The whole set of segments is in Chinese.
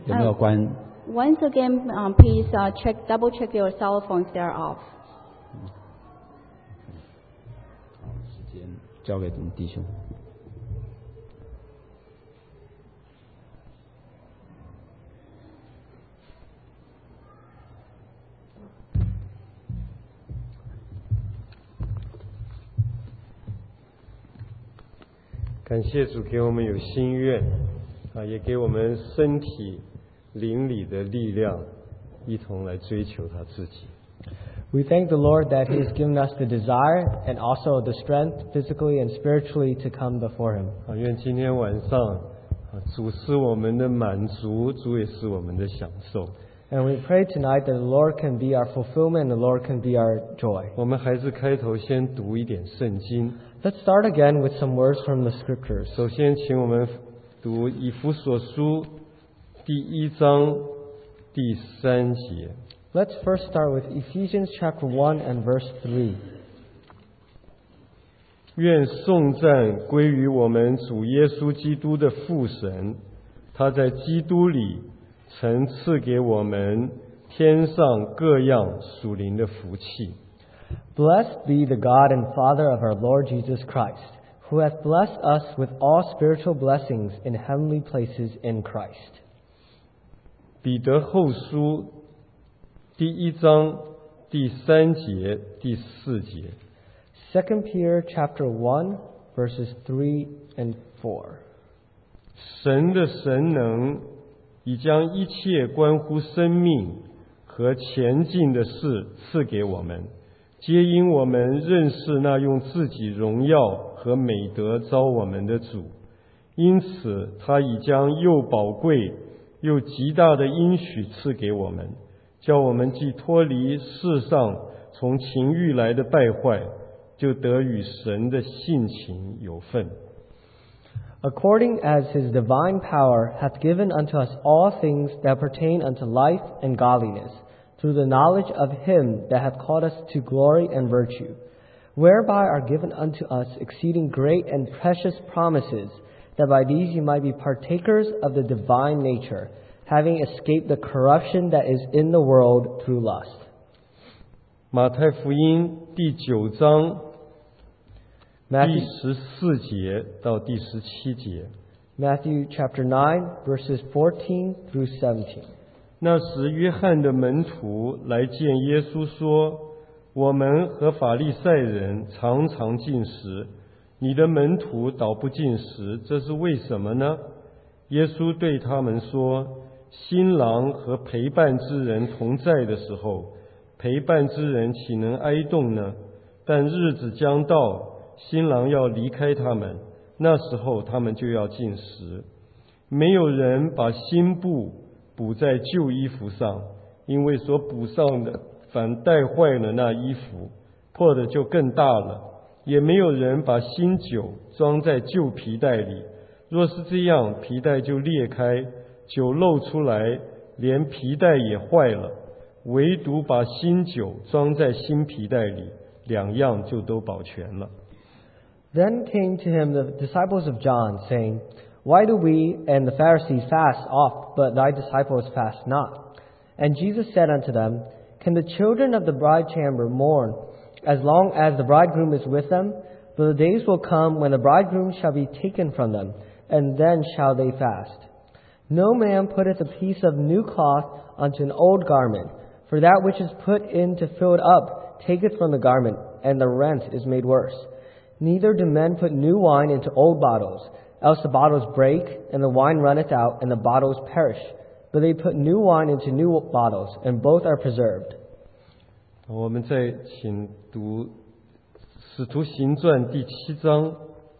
有没有关。 Once again, please double check your cell phones. They're off. 时间交给我们弟兄。 感谢主给我们有心愿也给我们身体灵里的力量，一同来追求他自己。 We thank the Lord that He has given us the desire and also the strength physically and spiritually to come before Him. 愿今天晚上主是我们的满足，主也是我们的享受。 And we pray tonight that the Lord can be our fulfillment and the Lord can be our joy. 我们还是开头先读一点圣经。 Let's start again with some words from the Scriptures. 首先请我们读以弗所书第1章第3节。 Let's first start with Ephesians chapter 1 and verse 3. 愿颂赞归于我们主耶稣基督的父神，他在基督里曾赐给我们天上各样属灵的福气。 Blessed be the God and Father of our Lord Jesus Christ, who hath blessed us with all spiritual blessings in heavenly places in Christ. 彼得后书第1章第3节第4节。 2 Peter chapter 1 verses 3 and 4. 神的神能已将一切关乎生命和前进的事赐给我们，皆因我们认识那用自己荣耀和美德召我们的主，因此他已将又宝贵又极大的应许赐给我们，叫我们既脱离世上从情欲来的败坏，就得与神的性情有份。 According as His divine power hath given unto us all things that pertain unto life and godliness, through the knowledge of Him that hath called us to glory and virtue, whereby are given unto us exceeding great and precious promises, that by these ye might be partakers of the divine nature, having escaped the corruption that is in the world through lust. 马太福音第9章第 Matthew 14节到第17节。 Matthew chapter 9 verses 14 through 17. 那时约翰的门徒来见耶稣说，我们和法利赛人常常进食，你的门徒倒不进食，这是为什么呢？耶稣对他们说，新郎和陪伴之人同在的时候，陪伴之人岂能哀动呢？但日子将到，新郎要离开他们，那时候他们就要进食。没有人把新布补在旧衣服上，因为所补上的反带坏了那衣服，破的就更大了。也没有人把新酒装在旧皮袋里，若是这样，皮袋就裂开，酒漏出来，连皮袋也坏了。唯独把新酒装在新皮袋里，两样就都保全了。 Then came to him the disciples of John, saying, Why do we and the Pharisees fast oft, but thy disciples fast not? And Jesus said unto them, Can the children of the bride chamber mourn, as long as the bridegroom is with them? But the days will come when the bridegroom shall be taken from them, and then shall they fast. No man putteth a piece of new cloth unto an old garment, for that which is put in to fill it up taketh from the garment, and the rent is made worse. Neither do men put new wine into old bottles, else the bottles break, and the wine runneth out, and the bottles perish. But they put new wine into new bottles, and both are preserved. 我们再请读《使徒行传》第7章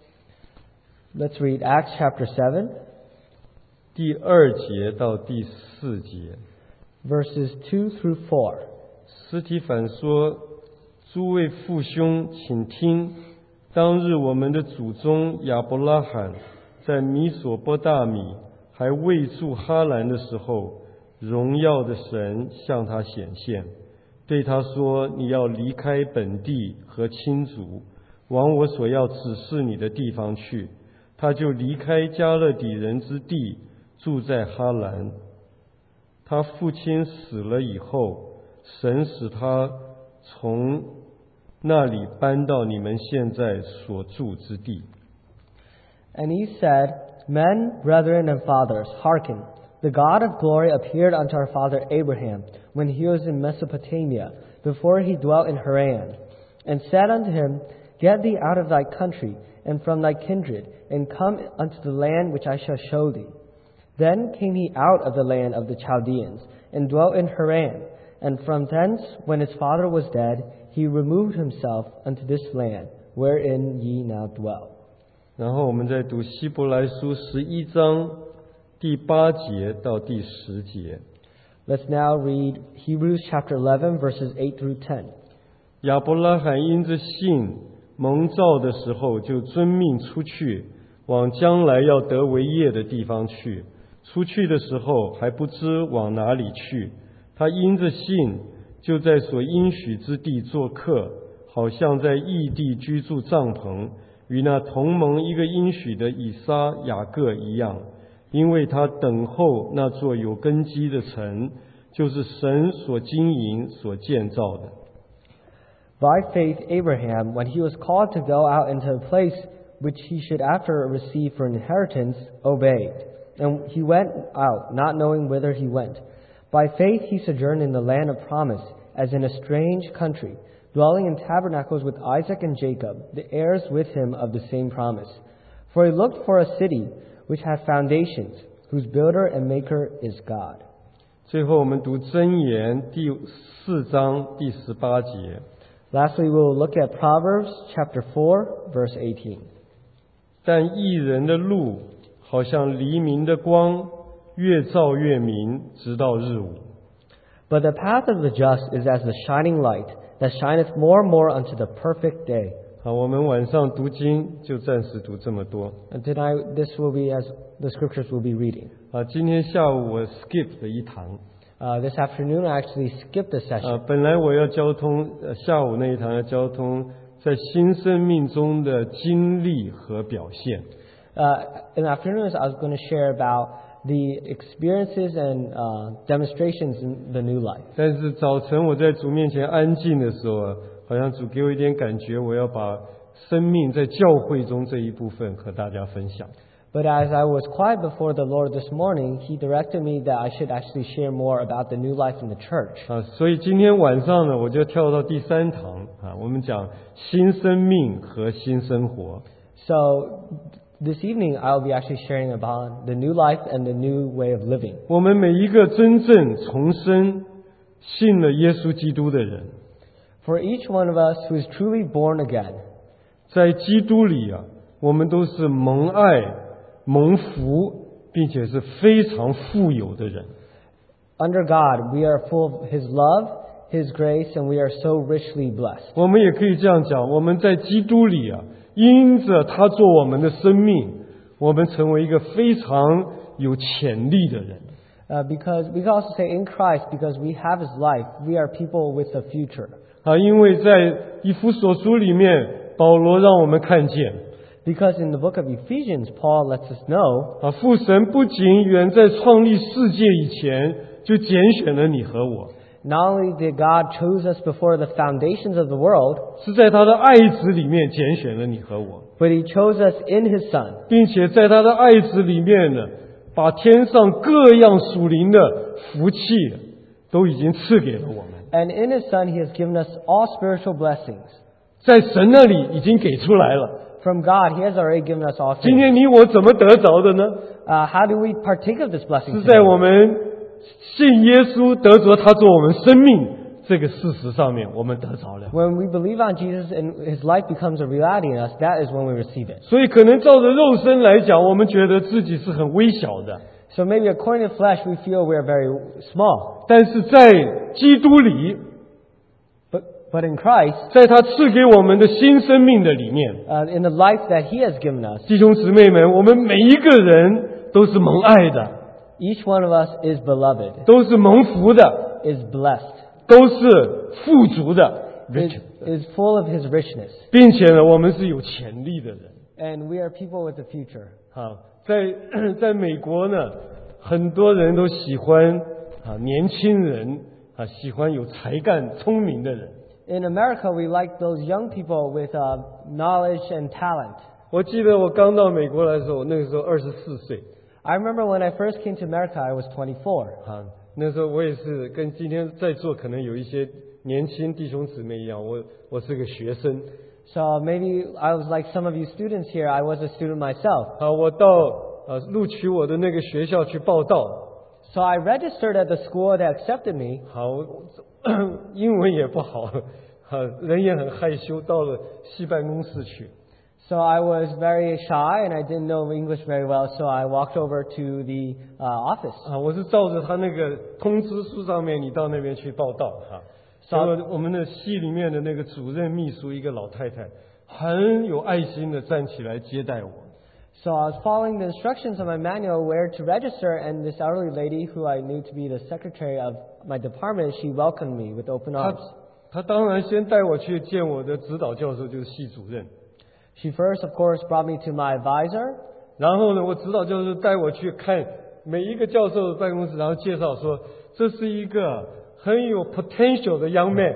Let's read Acts chapter 7, 第2节到第4节。 verses 2 through 4. 司提反说：诸位父兄，请听，当日我们的祖宗亚伯拉罕在米索波大米还未住哈兰的时候，荣耀的神向他显现，对他说，你要离开本地和亲族，往我所要指示你的地方去。他就离开加勒底人之地，住在哈兰。 他父亲死了以后，神使他从那里搬到你们现在所住之地。 And he said, Men, brethren, and fathers, hearken. The God of glory appeared unto our father Abraham, when he was in Mesopotamia, before he dwelt in Haran, and said unto him, Get thee out of thy country, and from thy kindred, and come unto the land which I shall show thee. Then came he out of the land of the Chaldeans, and dwelt in Haran. And from thence, when his father was dead, he removed himself unto this land, wherein ye now dwell. 然后我们再读希伯来书11章第8节到第10节。 Let's now read Hebrews chapter 11, verses 8 through 10. 亚伯拉罕因着信蒙召的时候，就遵命出去，往将来要得为业的地方去。出去的时候还不知往哪里去，他因着信就在所应许之地做客，好像在异地居住帐篷，与那同盟一个应许的以撒、雅各一样，因为他等候那座有根基的城，就是神所经营、所建造的。 By faith Abraham, when he was called to go out into a place which he should after receive for an inheritance, obeyed. And he went out, not knowing whither he went. By faith he sojourned in the land of promise, as in a strange country, dwelling in tabernacles with Isaac and Jacob, the heirs with him of the same promise. For he looked for a city which had foundations, whose builder and maker is God. 最后我们读箴言第4章第18节。 Lastly, we will look at Proverbs chapter 4, verse 18. 但义人的路好像黎明的光，越照越明，直到日午。 But the path of the just is as the shining light, that shineth more and more unto the perfect day. 好，我们晚上读经就暂时读这么多。 And tonight, this will be as the scriptures will be reading. 今天下午我 skip 了一堂。 This afternoon, I actually skipped a session. 本来我要交通下午那一堂要交通在新生命中的经历和表现。 In the afternoons, I was going to share about the experiences and demonstrations in the new life. 但是早晨我在主面前安静的时候，好像主给我一点感觉，我要把生命在教会中这一部分和大家分享。 But as I was quiet before the Lord this morning, He directed me that I should actually share more about the new life in the church. 所以今天晚上呢，我就跳到第3堂我们讲新生命和新生活。 So this evening, I'll be actually sharing about the new life and the new way of living. 我们每一个真正重生、信了耶稣基督的人， For each one of us who is truly born again, 在基督里我们都是蒙爱、蒙福，并且是非常富有的人。 under God, we are full of His love, His grace, and we are so richly blessed. 我们也可以这样讲，我们在基督里因着他做我们的生命，我们成为一个非常有潜力的人。 Because we can also say in Christ, because we have His life, we are people with a future. 因为在以弗所书里面，保罗让我们看见， Because in the book of Ephesians, Paul lets us know 父神不仅远在创立世界以前就拣选了你和我， not only did God choose us before the foundations of the world, 是在他的爱子里面拣选了你和我， but He chose us in His Son. 并且在他的爱子里面呢，把天上各样属灵的福气都已经赐给了我们， And in His Son, He has given us all spiritual blessings. 在神那里已经给出来了。 From God, He has already given us all 今 things. 天你我怎么得着的呢？ How do we partake of this blessing 是在 today? 我们信耶稣得着他做我们生命这个事实上面，我们得着了。 When we believe on Jesus and His life becomes a reality in us, that is when we receive it. 所以可能照着肉身来讲，我们觉得自己是很微小的， So maybe according to flesh, we feel we are very small. 但是在基督里， But in Christ, 在他赐给我们的新生命的里面， in the life that He has given us, 弟兄姊妹们，我们每一个人都是蒙爱的， each one of us is beloved, 都是蒙福的， is blessed, 都是富足的， is full of His richness. 并且呢，我们是有潜力的人。 And we are people with a future. 在美国呢，很多人都喜欢年轻人喜欢有才干、聪明的人。 In America, we like those young people with knowledge and talent. 我记得我刚到美国来的时候，那个时候24岁。 I remember when I first came to America, I was 24. 那时候我也是跟今天在座可能有一些年轻弟兄姊妹一样，我是个学生。 So maybe I was like some of you students here. I was a student myself. 我到录取我的那个学校去报到。 So I registered at the school that accepted me. 好，英文也不好，人也很害羞，到了系办公室去。 So I was very shy and I didn't know English very well. So I walked over to the office. 我是照着他那个通知书上面，你到那边去报到结果我们的系里面的那个主任秘书一个老太太，很有爱心的站起来接待我。 So I was following the instructions on my manual where to register, and this elderly lady, who I knew to be the secretary of my department, she welcomed me with open arms. 她当然先带我去见我的指导教授，就是系主任。 She first, of course, brought me to my advisor. 然后呢，我指导教授带我去看每一个教授的办公室，然后介绍说这是一个很有 potential 的 young man。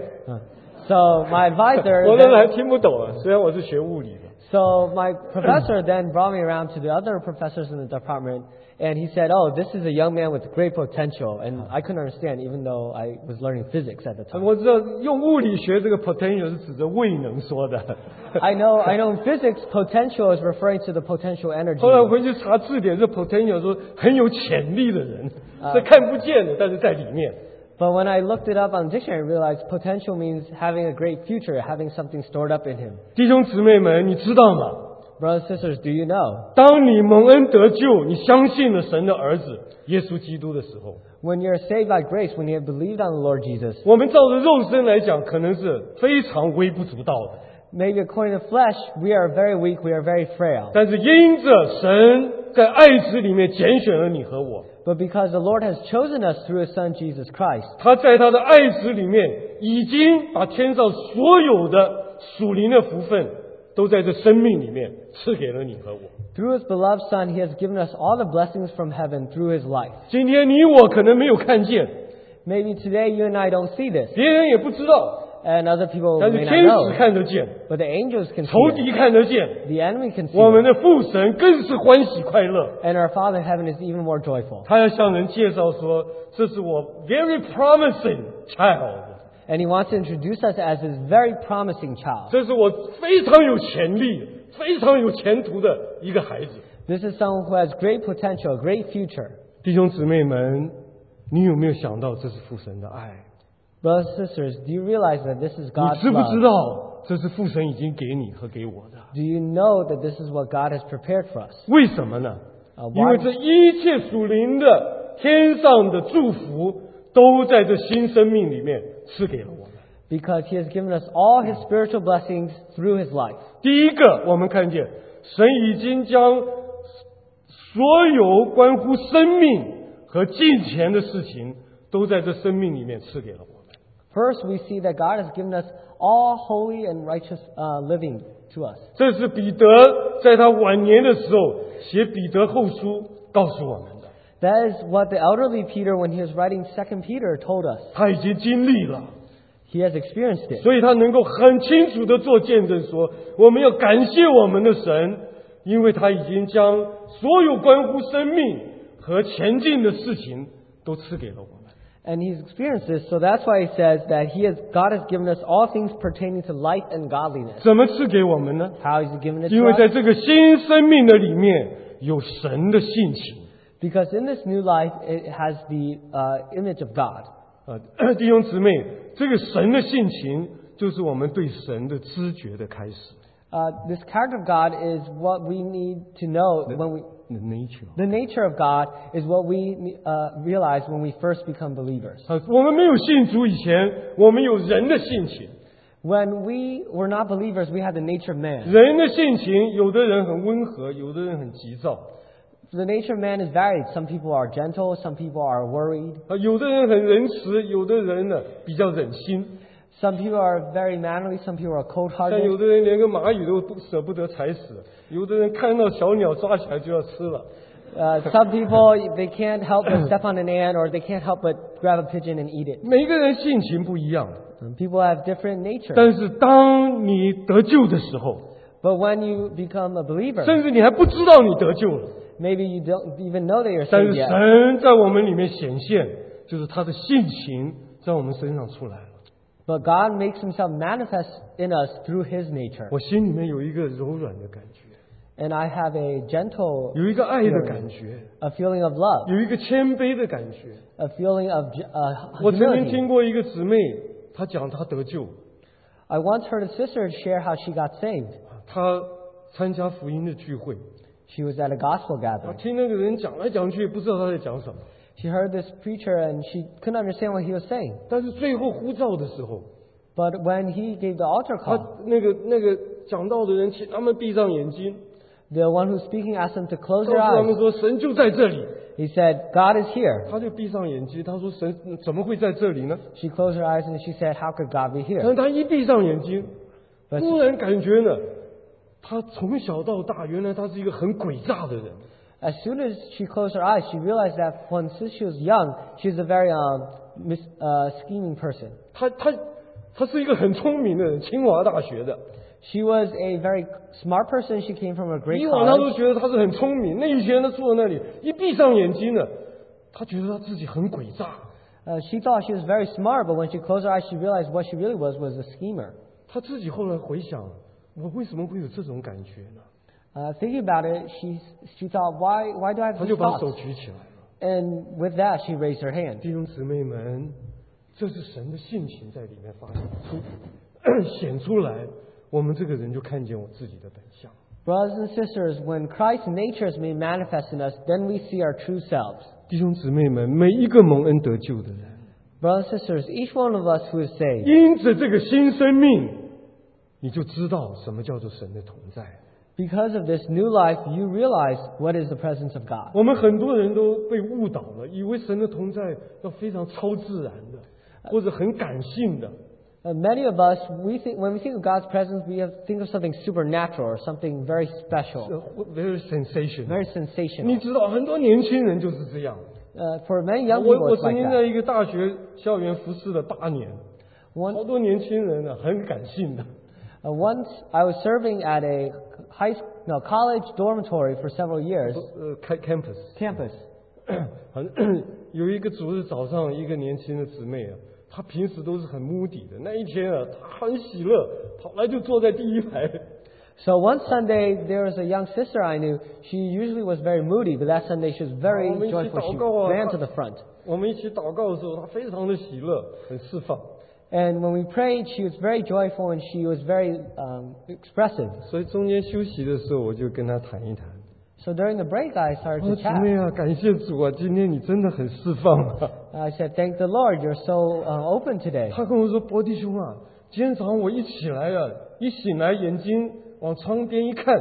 So my advisor 我当然还听不懂虽然我是学物理的。 So my professor then brought me around to the other professors in the department, and he said, "Oh, this is a young man with great potential." And I couldn't understand, even though I was learning physics at the time. 我知道用物理学这个 potential 是指着未能说的。 I know in physics, potential is referring to the potential energy. 后来我回去查字典，这 potential 说很有潜力的人，是看不见的，但是在里面。 But when I looked it up on the dictionary, I realized potential means having a great future, having something stored up in him. 弟兄姊妹们，你知道吗？ Brothers and sisters, do you know? 当你蒙恩得救，你相信了神的儿子耶稣基督的时候， When you're saved by grace, when you have believed on the Lord Jesus, 我们照着肉身来讲，可能是非常微不足道的。 maybe according to flesh, we are very weak, we are very frail. 但是因着神在爱子里面拣选了你和我， But because the Lord has chosen us through His Son Jesus Christ, 他在他的爱子里面已经把天上所有的属灵的福分都在这生命里面赐给了你和我。 through His beloved Son, He has given us all the blessings from heaven through His life. 今天你我可能没有看见， Maybe today you and I don't see this, 别人也不知道， and other people 但是 may 天 not 使 know, 看得见， but the angels can 仇 see 敌 it, 看得见， the enemy can see 我们 it, 的父神更是欢喜快乐。 and our Father in heaven is even more joyful. 他要向人介绍说，这是我 very promising child， And He wants to introduce us as His very promising child. 这是我非常有潜力、非常有前途的一个孩子。 This is someone who has great potential, great future. 弟兄姊妹们，你有没有想到这是父神的爱？ Brothers and sisters, do you realize that this is 你 God's 知不知 love? 道这是父神已经给你和给我的？ Do you know that this is what God has prepared for us? 为什么呢？ Why? 因为这一切属灵的天上的祝福都在这新生命里面赐给了我们。 Because He has given us all His spiritual blessings through His life. 第一个，我们看见神已经将所有关乎生命和金钱的事情，都在这生命里面赐给了我们。 First, we see that God has given us all holy and righteous living to us. 这是彼得在他晚年的时候写彼得后书告诉我们的。 That is what the elderly Peter, when he was writing 2 Peter, told us. 他已经经历了， He has experienced it. 所以他能够很清楚地做见证说，我们要感谢我们的神，因为他已经将所有关乎生命和前进的事情都赐给了我们。 And he's experienced this, so that's why he says that God has given us all things pertaining to life and godliness. 怎么赐给我们呢？ How has he given it 因为 to 在 us? 这个新生命的里面有神的性情。 Because in this new life, it has the image of God. 弟兄姊妹，这个神的性情就是我们对神的知觉的开始。 This character of God is what we need to know when we... The nature. The nature of God is what we realize when we first become believers. 我们没有信主以前，我们有人的性情。 When we were not believers, we had the nature of man. 人的性情，有的人很温和，有的人很急躁。 The nature of man is varied. Some people are gentle, some people are worried. 有的人很仁慈，有的人呢比较忍心。 Some people are very manly, some people are 像 cold-hearted. 有的人连个蚂蚁都舍不得踩死，有的人看到小鸟抓起来就要吃了。 Some people, they can't help but step on an ant, or they can't help but grab a pigeon and eat it. 每个人性情不一样， People have different nature. 但是当你得救的时候， But when you become a believer, 甚至你还不知道你得救了， maybe you don't even know that you're 但 saved 是 yet. 神在我们里面显现，就是他的性情在我们身上出来了。 But God makes himself manifest in us through his nature. 我心里面有一个柔软的感觉， And I have a gentle 有一个爱的感觉， a feeling of love, 有一个谦卑的感觉。 a feeling of 我曾经 humility. 听过一个姊妹，她讲她得救， I once heard a sister share how she got saved. 她参加福音的聚会， She was at a gospel 她 gathering. 听那个人讲来讲去，也不知道他在讲什么。 She heard this preacher and she couldn't understand what he was saying. 但是最后呼召的时候， But when he gave the altar 他 call, 那个讲道的人请他们闭上眼睛， the one who's speaking asked them to 告 close 诉 their 他们 eyes. 说神就在这里。 He said, God is here. 他就闭上眼睛，他说神怎么会在这里呢？ She closed her eyes and she said, how could God be 但 here? 是他一闭上眼睛， But 突然感觉呢，他从小到大，原来他是一个很诡诈的人。 as soon as she closed her eyes, she realized that since she was young, she was a very scheming person. 他是一个很聪明的人，清华大学的。 She was a very smart person. She came from a great 以往他都 college. 觉得他是很聪明，那以前他坐在那里，一闭上眼睛呢，他觉得他自己很诡诈。 She thought she was very smart, but when she closed her eyes, she realized what she really was a schemer. 他自己后来回想，我为什么会有这种感觉呢？ Thinking about it, she thought, why do I have 他 these 就把手 thoughts? 举起来了。 And with that, she raised her hand. 弟兄姊妹们，这是神的性情在里面发现显出来，我们这个人就看见我自己的本相。 Brothers and sisters, when Christ's nature is made manifest in us, then we see our true selves. 弟兄姊妹们，每一个蒙恩得救的人， Brothers and sisters, each one of us who is saved, 因着这个新生命，你就知道什么叫做神的同在。 because of this new life, you realize what is the presence of God. 我们很多人都被误导了，以为神的同在要非常超自然的，或者很感性的。 Many of us, when we think of God's presence, we think of something supernatural or something very special, very sensational。 very sensational. 你知道，很多年轻人就是这样。 For many young people, 我 it's 曾 like 经在 that. 一个大学校园服侍了8年，好多年轻人呢很感性的。 Once I was serving at a college dormitory for several years. Campus. 有一个主日早上，一个年轻的姊妹啊，她平时都是很moody的，那一天啊，她很喜乐，跑来就坐在第一排。 So one Sunday, there was a young sister I knew. She usually was very moody, but that Sunday she was very joyful. She ran to the front. 我们一起祷告的时候，她非常的喜乐，很释放。 And when we prayed, she was very joyful and she was very expressive. 所以中间休息的时候，我就跟她谈一谈。 So during the break, I started to 姊妹 chat. 啊，感谢主啊，今天你真的很释放啊。 I said, "Thank the Lord, you're so open today." 她跟我说：“伯弟兄啊，今天早上我一起来啊，一醒来眼睛往窗边一看，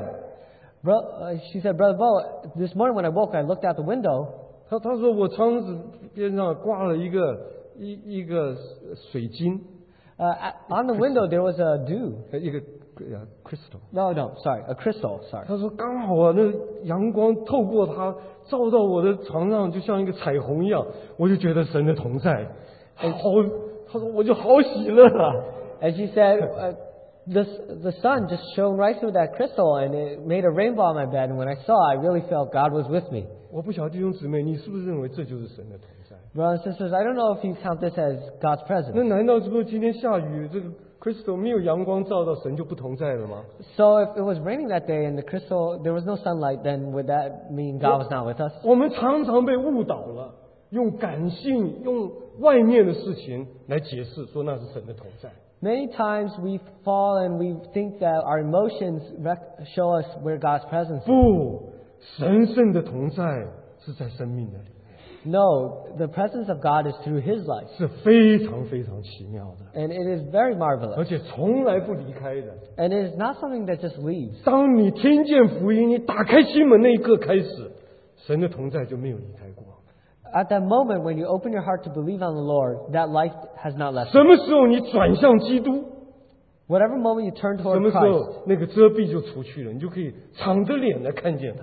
She said, "Brother Bo, this morning when I woke, I looked out the window." 她说我窗子边上挂了一个水晶， On the window there was a dew. 一个crystal。 No, sorry, a crystal. Sorry. 她说刚好啊，那阳光透过它照到我的床上，就像一个彩虹一样，我就觉得神的同在，好，她说我就好喜乐啊。 And she said, the sun just shone right through that crystal and it made a rainbow on my bed. And when I saw, I really felt God was with me. 我不晓得弟兄姊妹，你是不是认为这就是神的同在？ Brothers and sisters, I don't know if you count this as God's 那 presence. 难道说今天下雨，这个 crystal 没有阳光照到，神就不同在了吗？ So if it was raining that day and the crystal, there was no sunlight, then would that mean God was not with us? 我们常常被误导了，用感性、用外面的事情来解释，说那是神的同在。 Many times we fall and we think that our emotions show us where God's presence is. 不，神圣的同在是在生命的里面， No, the presence of God is through His life. 是非常非常奇妙的， And it is very 而 marvelous. 且从来不离开的。 And it is not something that just leaves. 当你听见福音，你打开心门那一刻开始，神的同在就没有离开过。 At that moment when you open your heart to believe on the Lord, that life has not left 什 you. 么时候你转向基督， Whatever moment you turn 什 toward 么时 Christ, 候那个遮蔽就除去了，你就可以敞着脸来看见他。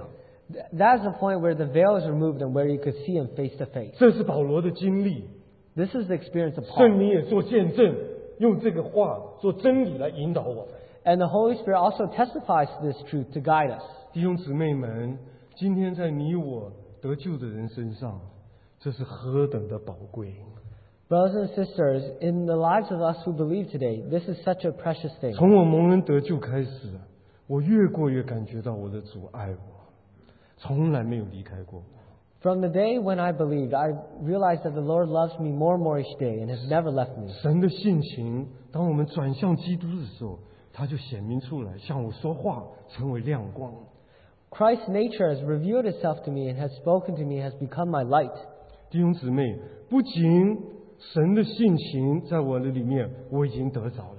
That is the point where the veil is removed and where you could see him face to face. 这是保罗的经历， This is the experience of 圣 Paul. 灵也做见证，用这个话做真理来引导我们。 And the Holy Spirit also testifies to this truth to guide us. 弟兄姊妹们，今天在你我得救的人身上，这是何等的宝贵！ Brothers and sisters, in the lives of us who believe today, this is such a precious thing. 从我蒙恩得救开始，我越过越感觉到我的主爱我，从来没有离开过我。 From the day when I believed, I realized that the Lord loves me more and more each day and has never left me. 神的性情，当我们转向基督的时候，他就显明出来，向我说话，成为亮光。 Christ's nature has revealed itself to me and has spoken to me, has become my light. 弟兄姊妹，不仅神的性情在我的里面，我已经得着了，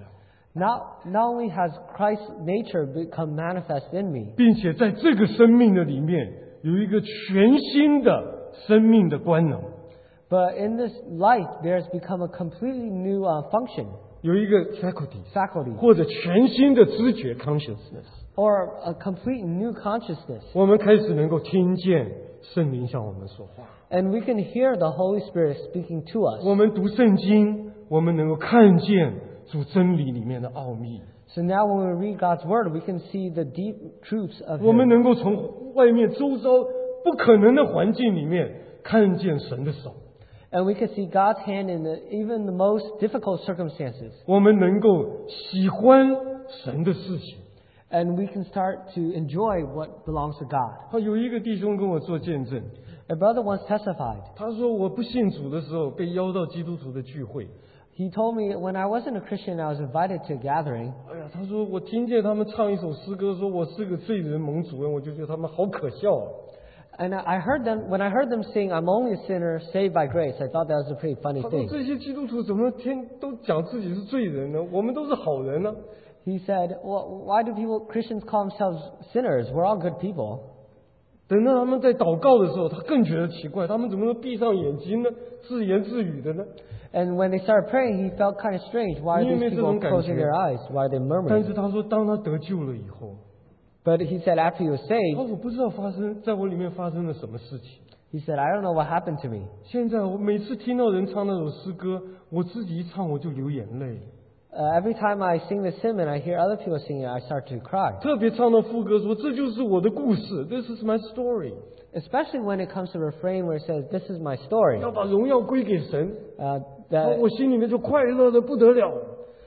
Not only has Christ's nature become manifest in me, 并且在这个生命的里面，有一个全新的生命的官能， but in this light there has become a completely new function, 有一个 faculty， 或 faculty, 者全新的知觉 consciousness。 or a complete new consciousness. 我们开始能够听见圣灵向我们说话。 And we can hear the Holy Spirit speaking to us. 我们读圣经，我们能够看见主真理里面的奥秘。 So now when we read God's Word, we can see the deep truths of 我们 Him. 能够从外面周遭不可能的环境里面看见神的手。 And we can see God's hand in even the most difficult circumstances. 我们能够喜欢神的事情。 And we can start to enjoy what belongs to God. 有一个弟兄跟我做见证， A brother once testified. 他说我不信主的时候被邀到基督徒的聚会。 He told me when I wasn't a Christian, I was invited to a gathering. 哎呀，他说我听见他们唱一首诗歌，说我是个罪人蒙主恩，我就觉得他们好可笑啊。 And when I heard them sing, I'm only a sinner saved by grace, I thought that was a pretty funny 他说 thing. 这些基督徒怎么天都讲自己是罪人呢？我们都是好人呢。 He said, well, why do Christians call themselves sinners? We're all good people. 等到他们在祷告的时候，他更觉得奇怪，他们怎么能闭上眼睛呢？自言自语的呢？ And when they started praying, he felt kind of strange. Why are 你有没 these 有这种 people 感觉？ closing their eyes? Why are they 但是 murmuring? 他说，当他得救了以后， But he said after he was 他 saved, 说我不知道在我里面发生了什么事情。 he said, I don't know what happened to me. 现在我每次听到人唱那首诗歌，我自己一唱我就流眼泪。 Every time I sing this hymn and I hear other people singing it, I start to cry. 特别唱到副歌说：“这就是我的故事 ，This is my story。 Especially when it comes to refrain where it says, this is my story. 要把荣耀归给神， That 我心里面就快乐的不得了。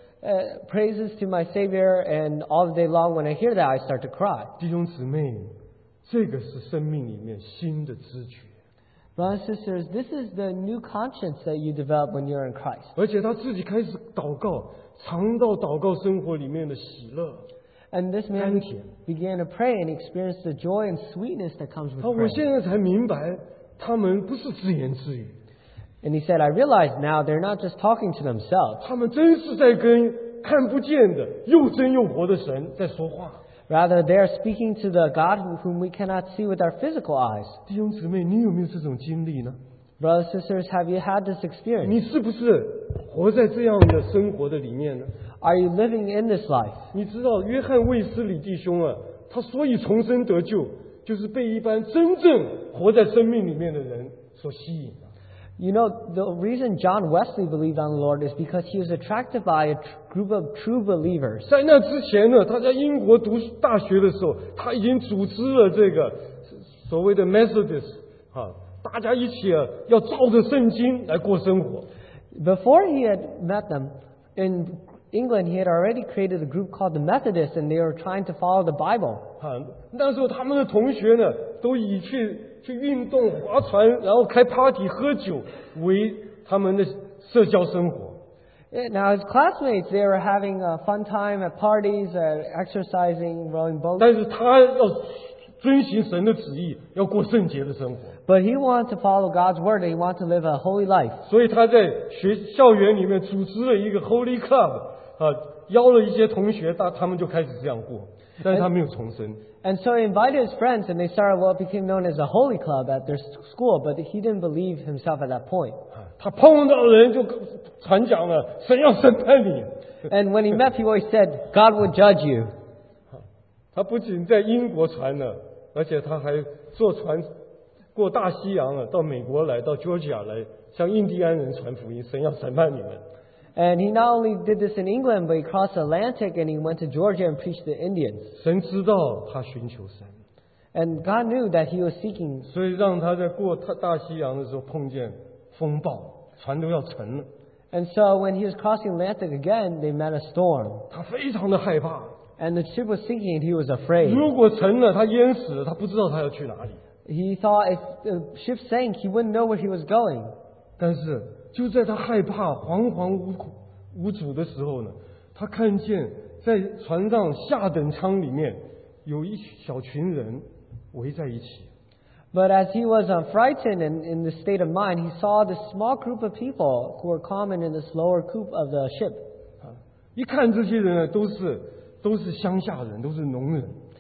praises to my Savior, and all the day long when I hear that, I start to cry. 弟兄姊妹，这个是生命里面新的知觉， Brothers and sisters, this is the new conscience that you develop when you're in Christ. 而且他自己开始祷告，尝到祷告生活里面的喜乐。 And this man 甘甜。 began to pray and experience the joy and sweetness that comes with 我 prayer. 现在才明白，他们不是自言自语， And he said, I realize now they're not just talking to themselves. 他们真是在跟看不见的又真又活的神在说话。 Rather, they are speaking to the God whom we cannot see with our physical eyes. 弟兄姊妹，你有没有这种经历呢？ Brothers and sisters, have you had this 你 experience? 是不是活在这样的生活的里面呢？ Are you living in this life? 你知道约翰卫斯理弟兄啊，他所以重生得救，就是被一般真正活在生命里面的人所吸引的。 You know, the reason John Wesley believed on the Lord is because he was attracted by a group of true believers. 在那之前呢，他在英国读大学的时候，他已经组织了这个所谓的 Methodist 大家一起要照着圣经来过生活。 Before he had met them, in England he had already created a group called the Methodists, and they were trying to follow the Bible. 那时候他们的同学呢，都以去运动、划船，然后开 party、喝酒为他们的社交生活。 Now his classmates, they were having a fun time at parties, exercising, rowing boats. 但是他要遵行神的旨意，要过圣洁的生活。 But he wanted to follow God's word, and he wanted to live a holy life. 所以他在校园里面组织了一个 Holy Club，邀了一些同学，他们就开始这样过，但是他没有重生。 And so he invited his friends, and they started what became known as the Holy Club at their school, but he didn't believe himself at that point. 他碰到人就传讲了，神要审判你。 And when he met people, he said, God would judge you. 他不仅在英国传了， 而且他还坐船过大西洋了，到美国来，到 Georgia 来向印第安人传福音，神要审判你们。 And he not only did this in England, but he crossed the Atlantic and he went to Georgia and preached to Indians. 神知道他寻求神， And God knew that he was seeking, 所以让他在过大西洋的时候碰见风暴，船都要沉了， and so when he was crossing the Atlantic again, they met a storm. 他非常的害怕。 And the ship was sinking and he was afraid. 如果沉了，他淹死了，他不知道他要去哪里。 He thought if the ship sank, he wouldn't know where he was going. 但是就在他害怕、惶惶无主的时候呢，他看见在船上下等舱里面有一小群人围在一起。 But as he was frightened and in this state of mind, he saw this small group of people who were common in this lower coop of the ship. 一看这些人呢，都是乡下人，都是农人。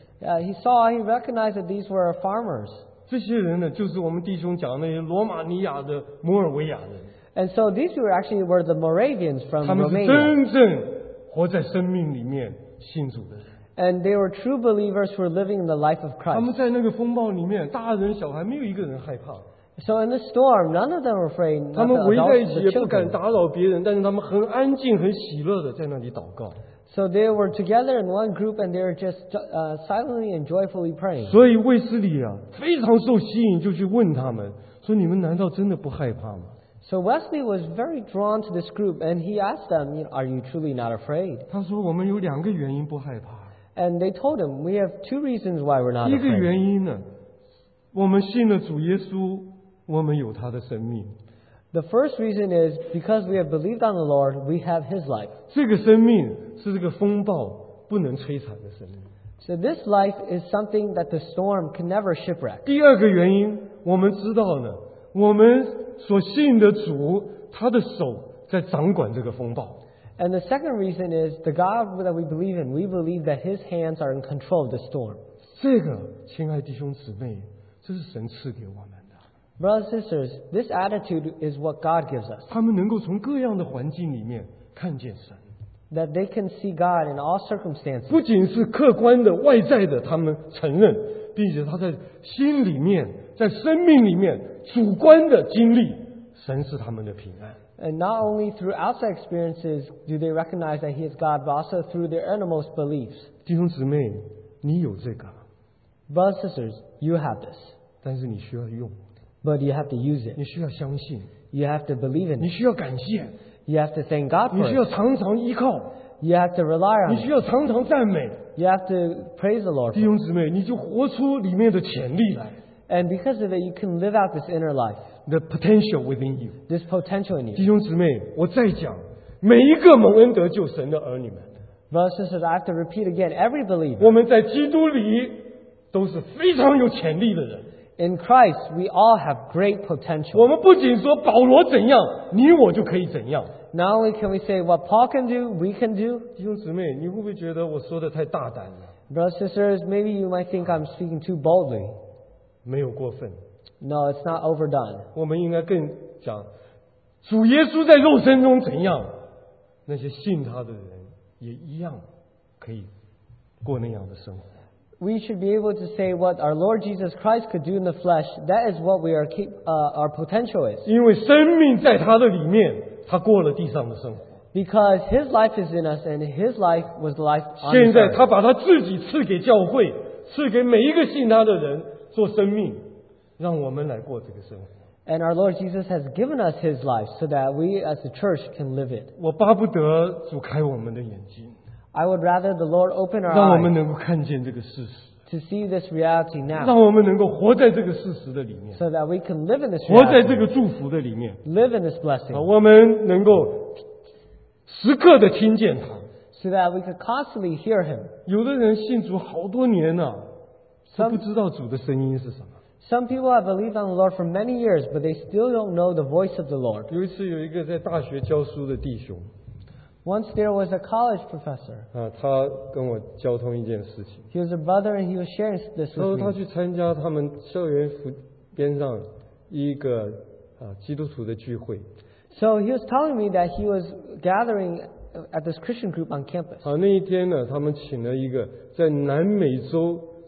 He recognized that these were farmers. 这些人呢，就是我们弟兄讲的那些罗马尼亚的摩尔维亚人。 And so these were the Moravians from 他们是 Romania. 真正活在生命里面信主的人。 And they were true believers who were living in the life of 他们 Christ. 在那个风暴里面，大人小孩没有一个人害怕。 So in the storm, none of them were afraid. 他 Not 们 the 围在一 adults 起 and 也 the 不敢 children. 打扰别人，但是他们很安静、很喜乐的在那里祷告。 So they were together in one group and they were just silently and joyfully praying. 所以卫斯理啊非常受吸引，就去问他们说：“你们难道真的不害怕吗 So Wesley was very drawn to this group and he asked them, are you truly not afraid?？” 他说：“我们有2个原因不害怕。 And they told him, we have 2 reasons why we're not 第一个 afraid. 原因呢，我们信了主耶稣，我们有他的生命。 The first reason is because we have believed on the Lord, we have His life. 这个生命是这个风暴不能摧残的生命。 So this life is something that the storm can never shipwreck. 第二个原因，我们知道呢，我们所信的主，他的手在掌管这个风暴。 And the second reason is the God that we believe in, we believe that His hands are in control of the storm. 这个，亲爱弟兄姊妹，这是神赐给我们的。 Brothers and sisters, this attitude is what God gives us. 他们能够从各样的环境里面看见神， That they can see God in all circumstances. 不仅是客观的、外在的，他们承认，并且他在心里面、在生命里面主观的经历，神是他们的平安。 And not only through outside experiences do they recognize that He is God, but also through their innermost beliefs. 弟兄姊妹，你有这个， Brothers and sisters, you have this, 但是你需要用， but you have to use it. 你需要相信， You have to believe in 你 it. 需要感谢， You have to thank God 你 for 需要 it. 常常依靠， You have to rely 你 on 需 it. 要常常赞美。 You have to praise the Lord. 弟兄姊妹，你就活出里面的潜力来 And because of it, you can live out this inner life, ，the potential within you。 this potential in 弟 you. 兄姊妹，我再讲，每一个蒙恩得救神的儿女们， Brothers and sisters, I have to repeat again, every believer, 我们在基督里都是非常有潜力的人。 in Christ, we all have great 我 potential. 们不仅说保罗怎样，你我就可以怎样。 Not only can we say what Paul can do, we can do. 弟兄姊妹，你会不会觉得我说的太大胆了？ Brothers and sisters, maybe you might think I'm speaking too boldly. 没有过分， No, it's not overdone. 我们应该更讲，主耶稣在肉身中怎样，那些信他的人也一样可以过那样的生活。 We should be able to say what our Lord Jesus Christ could do in the flesh. That is what our potential is. 因为生命在他的里面，他过了地上的生活。 Because His life is in us, and His life was the life on 现 this 在 earth. 他把他自己赐给教会，赐给每一个信他的人做生命，让我们来过这个生活。 And our Lord Jesus has given us His life so that we as a church can live it. 我巴不得主开我们的眼睛， I would rather the Lord open our 让我们 eyes 能够看见这个事实， to see this reality 让 now, 我们能够活在这个事实的里面， so that we can live in this 活在这 reality, 个祝福的里面。 live in this blessing, 我们能够时刻的听见他。 so that we could constantly hear Him. 有的人信主好多年了，都 Some- 不知道主的声音是什么。 Some people have believed on the Lord for many years, but they still don't know the voice of the Lord. 有一次，有一个在大学教书的弟兄 Once there was a college professor. 他跟我交通一件事情。 He was a brother and he was sharing this 他说 with 他 me. 去参加他们校园边上一个基督徒的聚会。 So he was telling me that he was gathering at this Christian group on campus. 那一天呢，他们请了一个在南美洲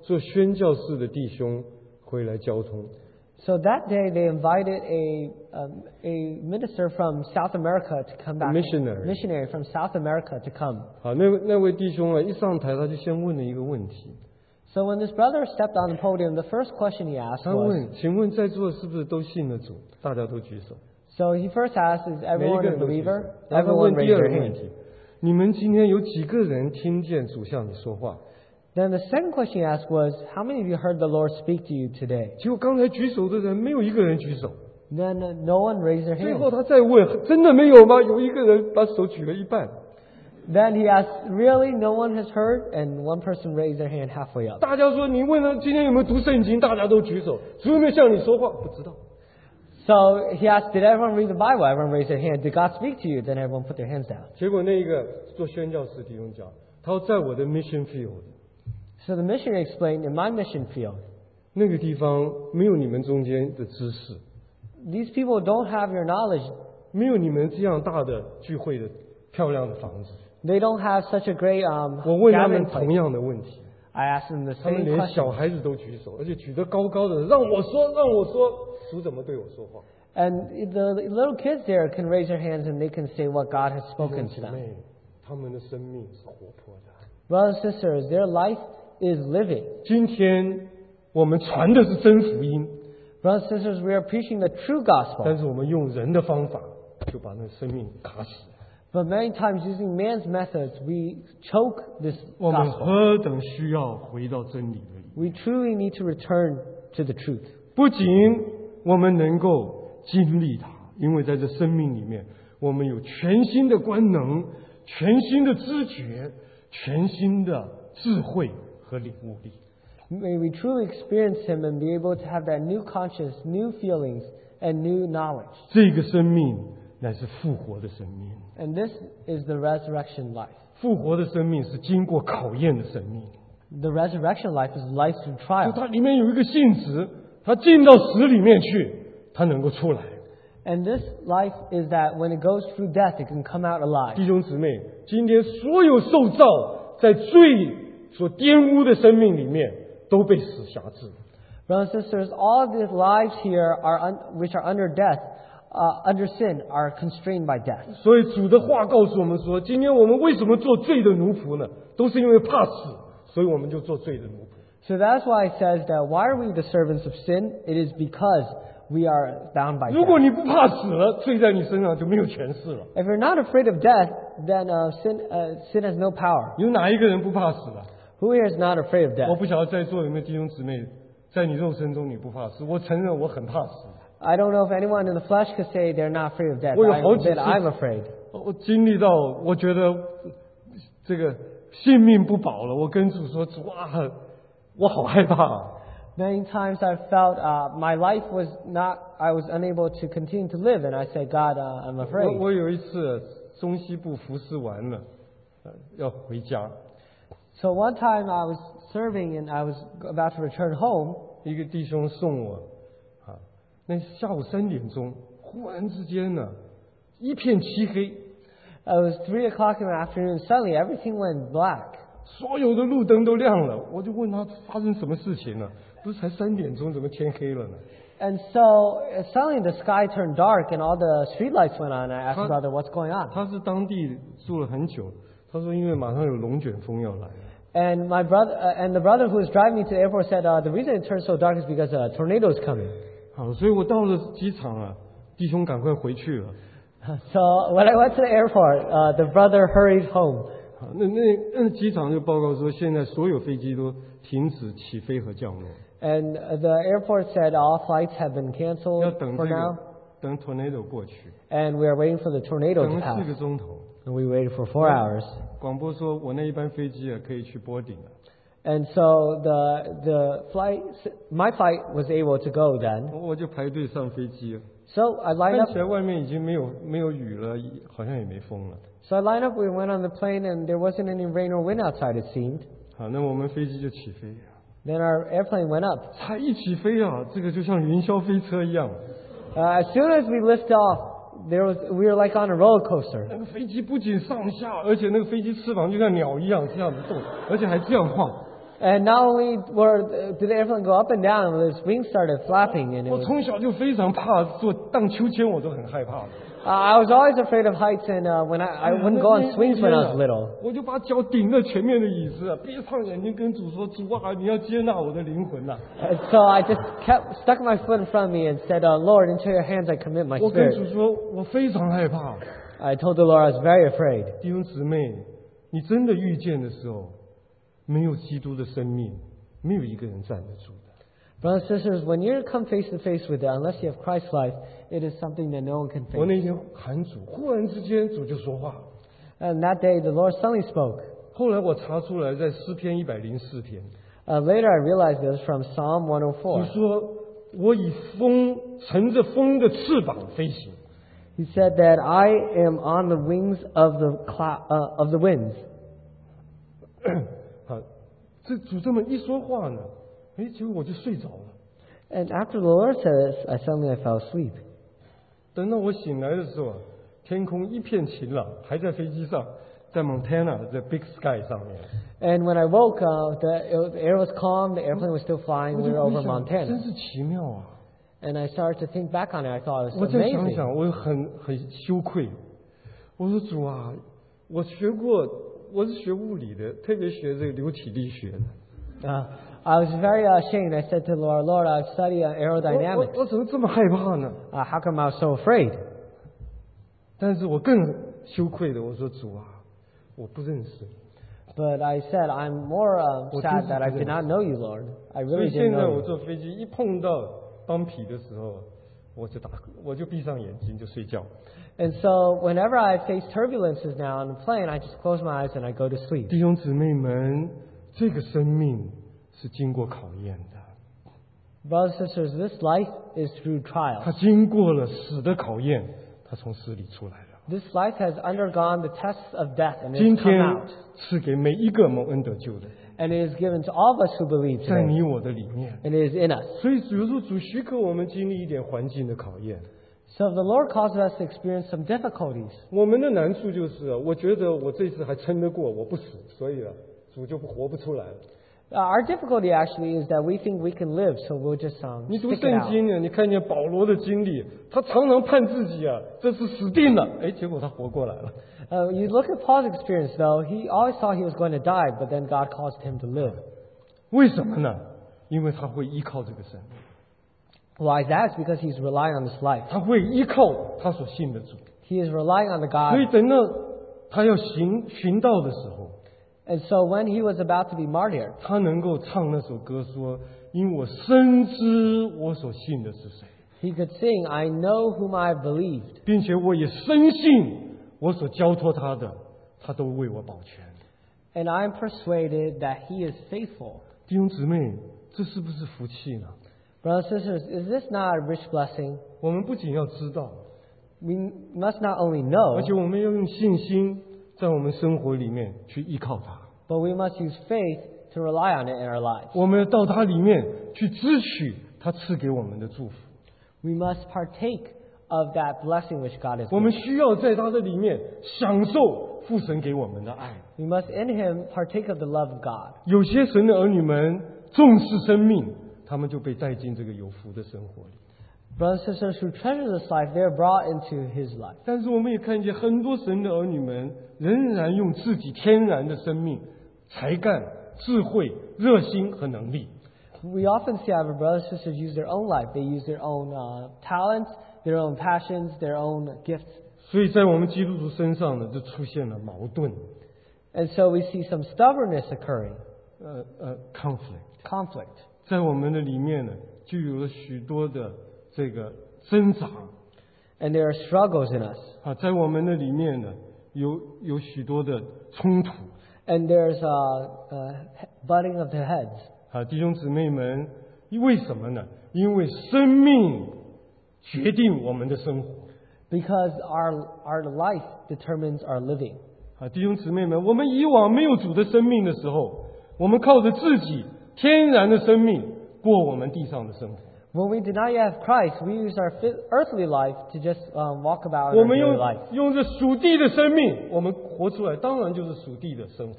做宣教士的弟兄回来交通。 So that day they invited a minister from South America to come back. Missionary from South America to come. 好，那位弟兄一上台他就先问了一个问题。 So when this brother stepped on the podium, the first question he asked 他问： was, 请问在座是不是都信了主？大家都举手。 So he first asked, is 每一 everyone 个 a 人都举手。 believer? 然后 Everyone 问第 raised 二 their 个问 hand. 题：你们今天有几个人听见主向你说话？ Then the second question he asked was, how many of you heard the Lord speak to you today? 结果刚才举手的人没有一个人举手。 Then no one raised their 最后 hand. 他再问：真的没有吗？有一个人把手举了一半。 Then he asked, really? No one has heard? And one person raised their hand halfway up. 大家说你问了今天有没有读圣经？大家都举手。主有没有向你说话？不知道。 So he asked, did everyone read the Bible? Everyone raised their hand. Did God speak to you? Then everyone put their hands down. 结果那个做宣教士弟兄讲，他说在我的 mission field So the missionary explained, in my mission field, 那个地方没有你们中间的知识， these people don't have your knowledge. 没有你们这样大的聚会的漂亮的房子。 They don't have such a great 我问他们 gathering 同 place. 样的问题， I asked them the 他们 same 连小 question. 孩子都举手，而且举得高高的，让我说，让我说，主怎么对我说话？ And the little kids there can raise their hands and they can say what God has 弟 spoken 兄 to 姊 them. 妹，他们的生命是活泼的。 Brothers and sisters, their life is living. 今天我们传的是真福音， Brothers and sisters, we are preaching the true 但 gospel. 是我们用人的方法就把那生命卡死了。 But many times using man's methods, we choke this 我们 gospel. 何等需要回到真理的里。 We truly need to return to the truth. 不仅我们能够经历它，因为在这生命里面，我们有全新的官能、全新的知觉、全新的智慧和领悟力。 May we truly experience Him and be able to have that new conscience, new feelings, and new knowledge. 这个生命乃是复活的生命， And this is the resurrection life. 复活的生命是经过考验的生命。 The resurrection life is life through 就 trial. 它里面有一个性质，它进到死里面去，它能够出来。 And this life is that when it goes through death, it can come out alive. 弟兄姊妹，今天所有受造在罪所玷污的生命里面，都被死辖制。 Brothers and sisters, all of the lives here which are under death, under sin, are constrained by death. 所以主的话告诉我们说，今天我们为什么做罪的奴仆呢？都是因为怕死，所以我们就做罪的奴仆。 So that's why it says that why are we the servants of sin? It is because we are bound by 如果 death. 你不怕死了，罪在你身上就没有权势了。 If you're not afraid of death, then sin has no power. 有哪一个人不怕死了？ Who here is not afraid of 我 death? 不晓得在座有没有弟兄姊妹，在你肉身中你不怕死。我承认我很怕死。 I don't know if anyone in the flesh could say they're not afraid of death. 我有 I 好几 admit 次 I'm afraid. 我经历到，我觉得这个性命不保了。我跟主说：“主啊，我好害怕啊。” Many times I felt my life was not, I was unable to continue to live, and I said, God, I'm afraid. 我有一次中西部服侍完了，要回家， So one time I was serving and I was about to return home, 一个弟兄送我，那下午3点钟，忽然之间呢，一片漆黑， it was 3 o'clock in the afternoon, suddenly everything went black. 所有的路灯都亮了。我就问他发生什么事情了？不是才3点钟，怎么天黑了呢？ And so suddenly the sky turned dark and all the streetlights went on. I asked the brother, what's going on? 他是当地住了很久，他说因为马上有龙卷风要来。 And my brother, and the brother who was driving me to the airport said, the reason it turned so dark is because a tornado is coming. 好，所以我到了机场啊，弟兄赶快回去了。 So when I went to the airport, the brother hurried home. 好，那机场就报告说，现在所有飞机都停止起飞和降落， And the airport said all flights have been 要 canceled 等 for 这 now. 个等 tornado 过去， And we are waiting for the tornado 等 to 了 pass. 4个钟头。 And we waited for 4 hours. 广播说我那一班飞机啊可以去波顶了， And so the flight, my flight was able to go then. 我就排队上飞机了。 So I lined 看 up. 起来外面已经没有雨了，好像也没风了。 So I lined up. We went on the plane, and there wasn't any rain or wind outside. It seemed. 好，那我们飞机就起飞， Then our airplane went up. 才一起飞啊，这个就像云霄飞车一样。 As soon as we lift off, we were like on a roller coaster. 那个飞机不仅上下，而且那个飞机翅膀就像鸟一样这样子动，而且还这样晃。 And not only did the airplane go up and down, its wings started flapping. And 我从小就非常怕做荡秋千，我都很害怕的。 I was always afraid of heights, and when I wouldn't go on swings when I was little. 我就把脚顶在前面的椅子，闭上眼睛跟主说：“主啊，你要接纳我的灵魂呐！” And so I just stuck my foot in front of me and said, "Lord, into your hands I commit my 我跟 spirit." 主说，我非常害怕。 I told the Lord I was very afraid. 弟兄姊妹，你真的遇见的时候，没有基督的生命，没有一个人站得住的。 Brothers and sisters, when you come face to face with it, unless you have Christ's life, it is something that no one can 我 face. 那天喊主，忽然之间主就说话。 And that day, the Lord suddenly spoke. 后来我查出来，在诗篇104篇， Later, I realized it was from Psalm 主 104. 说：“我以风乘着风的翅膀飞行。” He said that I am on the wings of the winds. 啊，这主这么一说话呢，结果我就睡着了。 And after the Lord said this, suddenly I fell asleep. 等到我醒来的时候，天空一片晴朗，还在飞机上，在 Montana 在 Big Sky 上面。 And when I woke, the air was calm, the airplane was still flying, 我 we 就 were 回 over 想，真 Montana. 是奇妙啊！ And I started to think back on it. I thought it 我 was 再想 amazing. 想，我很羞愧。我说主啊，我是学物理的，特别学这个流体力学的。 I was very ashamed. I said to the Lord, Lord, I study aerodynamics. 我怎么这么害怕呢？ How come I was so afraid? 但是我更羞愧的，我说主啊，我不认识你。 But I said, I'm more sad that I did not know you, Lord. I 所 really 以 didn't 现在 know 我 you. 坐飞机一碰到帮皮的时候，我就闭上眼睛就睡觉。 And so whenever I face turbulences now on the plane, I just close my eyes and I go to sleep. 弟兄姊妹们，这个生命是经过考验的， Brothers and sisters, this life is through 他 trials. 经过了死的考验，他从死里出来了。 This life has undergone the tests of death and 今 has come 天 out. 赐给每一个蒙恩得救的， And it is given to all of us who believe 在 today. 你我的里面。 And it is in us. 所以有时候主许可我们经历一点环境的考验。 So the Lord causes us to experience some difficulties. 我们的难处就是我觉得我这次还撑得过，我不死，所以主就活不出来了。 Our difficulty actually is that we think we can live, so we'll just 你读 stick it 圣 out. 经呢，你看见保罗的经历，他常常判自己这是死定了，结果他活过来了。 You look at Paul's experience, though, he always thought he was going to die, but then God caused him to live. 为什么呢？因为他会依靠这个生命， Why is that? It's because he's relying on this life. 他会依靠他所信的主。 He is relying on the 所以 God. 等到他要寻道的时候， And so when he was about to be martyred, 他能够唱那首歌说：“因我深知我所信的是谁， he could sing, I know whom I have believed. 并且我也深信我所交托他的，他都为我保全。” And I am persuaded that he is faithful. 弟兄姊妹，这是不是福气呢？ Brothers and sisters, is this not a rich blessing? 我们不仅要知道， We must not only 而且 know, 我们要用信心在我们生活里面去依靠他。 but we must use faith to rely on it in our lives. 我们要到他里面去支取他赐给我们的祝福。 We must partake of that blessing which God has 我们 given. 需要在他的里面享受父神给我们的爱。 We must in him partake of the love of God. 有些神的儿女们重视生命，他们就被带进这个有福的生活里。 Brothers and sisters who treasure this life, they are brought into his life. 但是我们也看见很多神的儿女们仍然用自己天然的生命、才干、智慧、热心和能力， We often see our brothers and sisters use their own life. They use their own talents, their own passions, their own gifts. 所以在我们基督徒身上呢，就出现了矛盾， And so we see some stubbornness occurring, conflict， conflict. 在我们的里面呢，就有了许多的这个挣扎 And there are struggles in us. 在我们的里面呢，有许多的冲突 And there's butting of the heads. 弟兄姊妹们，为什么呢？因为生命决定我们的生活。 Because our life determines our living. 弟兄姊妹们，我们以往没有主的生命的时候，我们靠着自己天然的生命过我们地上的生活。 When we did not yet have Christ, we used our earthly life to just walk about 我 our 们 daily life. 用着属地的生命，我们活出来，当然就是属地的生活。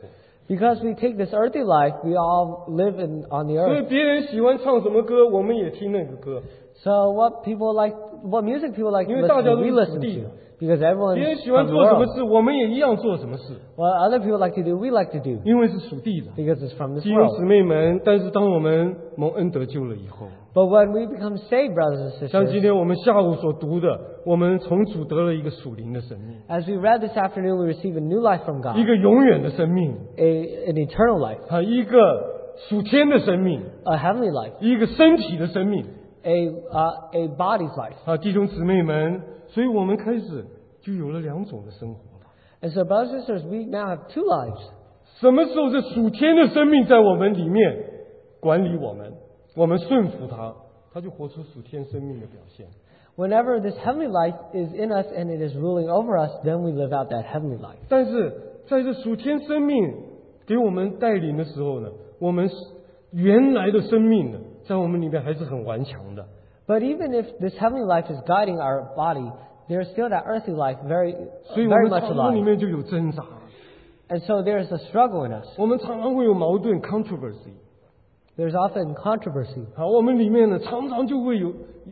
Because we take this earthly life, we all live on the 所以 earth. 别人喜欢唱什么歌，我们也听那个歌。 So what music people like to 因为大 listen 家 to, 都 we 是 listen 属地的。 to. Because 别 everyone's 人喜欢 from the 做什么 world. 事，我们也一样做什么事， What other people like to do, we like to do. 因为是属地的。 Because it's from this 弟兄姊 world. 妹们，但是当我们蒙恩得救了以后， But when we become saved, brothers and 像今 sisters, 天我们下午所读的，我们从主得了一个属灵的生命， as we read this afternoon, we receive a new life from God. 一个永远的生命， An eternal life. 一个属天的生命， A heavenly life. 一个身体的生命。 A body's life. 弟兄姊妹们，所以我们开始就有了2种的生活了。 And so, brothers and sisters, we now have 2 lives. 什么时候这属天的生命在我们里面管理我们，我们顺服他，他就活出属天生命的表现。 Whenever this heavenly life is in us and it is ruling over us, then we live out that heavenly life. 但是在这属天生命给我们带领的时候呢，我们原来的生命呢，在我们里面还是很顽强的。 But even if this heavenly life is guiding our body, there is still that earthly life very 所以我 very 们 much 常常里 alive. 面就有挣扎， And so there is a struggle in us. 我们常常会有矛盾 （controversy）。 There's often controversy. 我们里面呢常常就会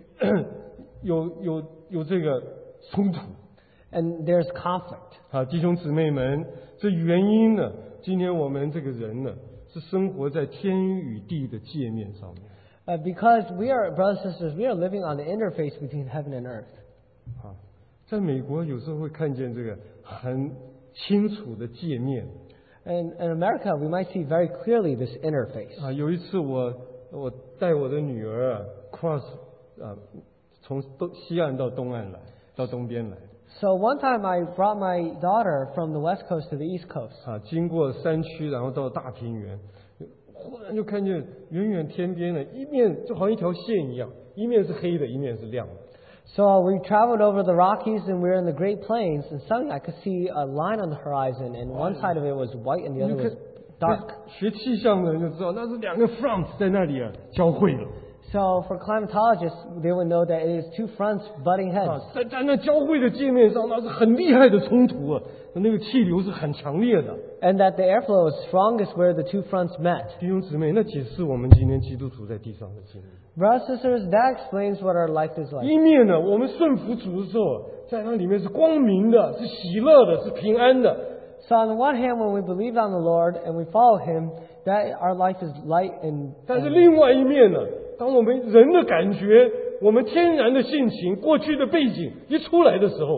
有这个冲突。 And there's conflict. 弟兄姊妹们，这原因呢，今天我们这个人呢，是生活在天与地的界面上面。 Because we are, brothers and sisters, we are living on the interface between heaven and earth. 在美国有时候会看见这个很清楚的界面。 And in America, we might see very clearly this interface. 有一次我带我的女儿cross 从西岸到东岸来，到东边来。 So one time I brought my daughter from the west coast to the east coast. 经过山区，然后到大平原，忽然就看见远远天边呢，一面就好像一条线一样，一面是黑的，一面是亮的。 So we traveled over the Rockies and we were in the Great Plains, and suddenly I could see a line on the horizon, and one side of it was white and the other was dark. 学气象的人就知道，那是2个 front 在那里交汇了。 So for climatologists, they would know that it is 2 fronts butting heads. 在那交汇的界面上，那是很厉害的冲突啊，那个气流是很强烈的。 And that the airflow is strongest where the 2 fronts met. 弟兄姊妹，那解释我们今天基督徒在地上的经历。 Brothers and sisters, that explains what our life is like. 一面呢，我们顺服主的时候，在那里面是光明的，是喜乐的，是平安的。 So on the one hand, when we believe on the Lord and we follow Him, that our life is light and 但是另外一面呢，当我们人的感觉、我们天然的性情、过去的背景一出来的时候，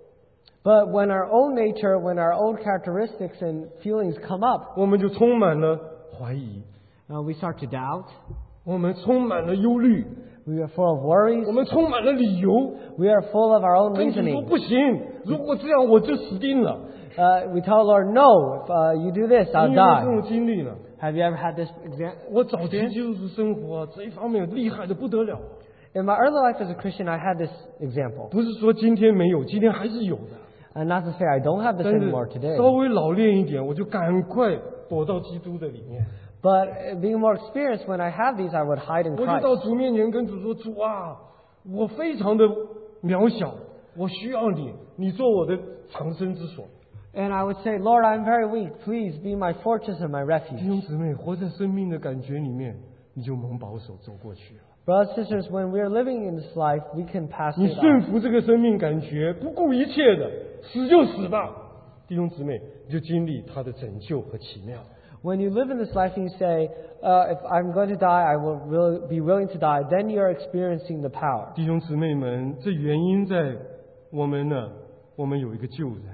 but when our own nature, when our own characteristics and feelings come up, 我们就充满了怀疑， we start to doubt. 我们充满了忧虑， We are full of worries. 我们充满了理由。 We are full of our own 跟主说 reasoning. 不行，如果这样我就死定了。 We tell the Lord, no, if you do this, 你 I'll 有这种 die. 经历呢？ Have you ever had this example? 我早期基督徒生活啊，这一方面厉害的不得了。 In my early life as a Christian, I had this example. 不是说今天没有，今天还是有的。 And not to say I don't have this 但是 anymore today. 稍微老练一点，我就赶快躲到基督的里面。 But being more experienced, when I have these, I would hide in 我就 Christ. 到主面前跟主说：“主啊，我非常的渺小，我需要你，你做我的藏身之所。” And I would say, Lord, I'm very weak. Please be my fortress and my 弟 refuge. 兄姊妹，活在生命的感觉里面，你就蒙保守走过去了。 Brothers and sisters, when we are living in this life, we can pass 你 it 顺 on. 服这个生命感觉，不顾一切的死就死吧，弟兄姊妹，你就经历他的拯救和奇妙。 When you live in this life and you say, if I'm going to die, I will be willing to die, then you're experiencing the power. 弟兄姊妹们，这原因在我们呢，我们有一个救人。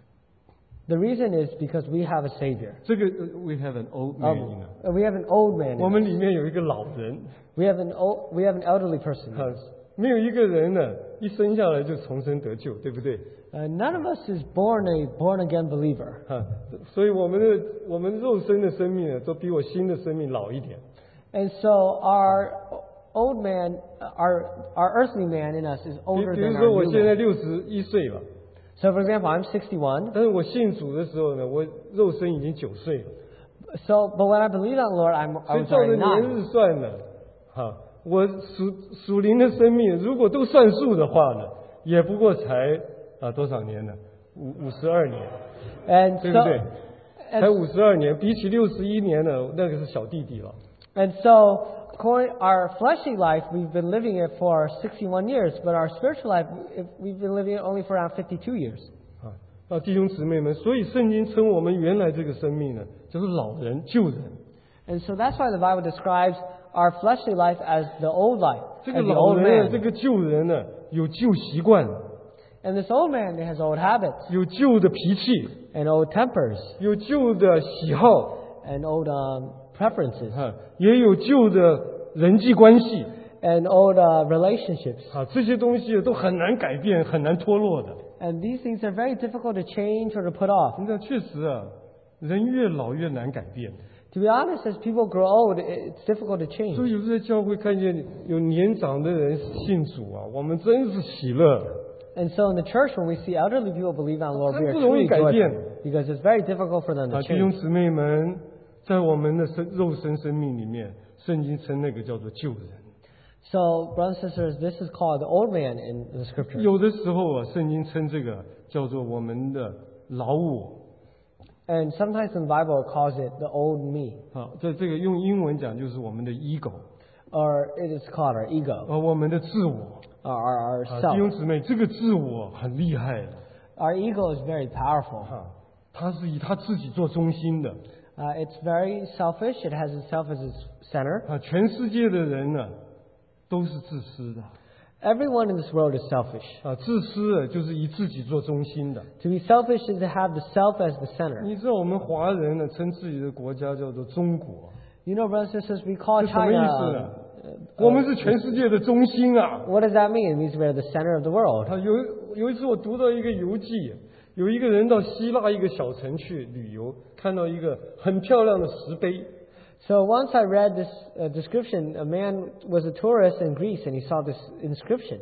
The reason is because we have a Savior. 这个we have an old man， We have an old man. 我们里面有一个老人， We have an elderly person. 没有一个人呢，一生下来就重生得救，对不对？ None of us is born a born again believer. 所以我们肉身的生命呢，都比我新的生命老一点。 And so our old man, our earthly man in us is 比 older 如 than 说 our 我 new 现在 man. 61岁了， So for example, I'm 61. 但是我信主的时候呢，我肉身已经9岁了。 So, but when I believe on the Lord, I 所以 was 照着 already 年 9. 日算呢，我属灵的生命如果都算数的话呢，也不过才多少年呢？52年， And 对不对？ 才52年，比起61年呢，那个是小弟弟了。 And so, our fleshly life, we've been living it for 61 years, but our spiritual life, we've been living it only for around 52 years. 弟兄姊妹们，所以圣经称我们原来这个生命呢，就是老人、旧人。 And so that's why the Bible describes our fleshly life as the old life, 这 as 个 the 老 old 人 man. 这个旧人呢，有旧习惯， And this old man has old habits 有旧的脾气， and old tempers 有旧的喜好， and old preferences 也有旧的人际关系 and old relationships. 这些东西都很难改变，很难脱落的。 And these things are very difficult to change or to put off. 现在确实人越老越难改变。 To be honest, as people grow old, it's difficult to 所 change. 以有时候在教会看见有年长的人信主我们真是喜乐。 And so in the church, when we see elderly people believe on the Lord, we are 真不容易 truly 改变。 joyful because it's very difficult for them to 弟兄 change. 姊妹们，在我们的肉身生命里面，圣经称那个叫做旧人。 So, brothers and sisters, this is called the old man in the scripture. 有的时候圣经称这个叫做我们的老我。 And sometimes in the Bible, it calls it the old me. 在这个用英文讲就是我们的 ego， Or it is called our ego, 我们的自我。 our 弟兄 self. 姊妹，这个自我很厉害的， Our ego is very powerful. 他是以他自己做中心的。 It's very selfish. It has itself as its center. 全世界的人呢，都是自私的。 Everyone in this world is selfish. 自私就是以自己做中心的。 To be selfish is to have the self as the center. 你知道我们华人呢，称自己的国家叫做中国， You know, brothers and sisters, we call 这什么意思呢？ China. 我们是全世界的中心啊！ What does that mean? It means we're the center of the world. 有一次我读到一个游记，有一个人到希腊一个小城去旅游，看到一个很漂亮的石碑。 So once I read this description, a man was a tourist in Greece and he saw this inscription.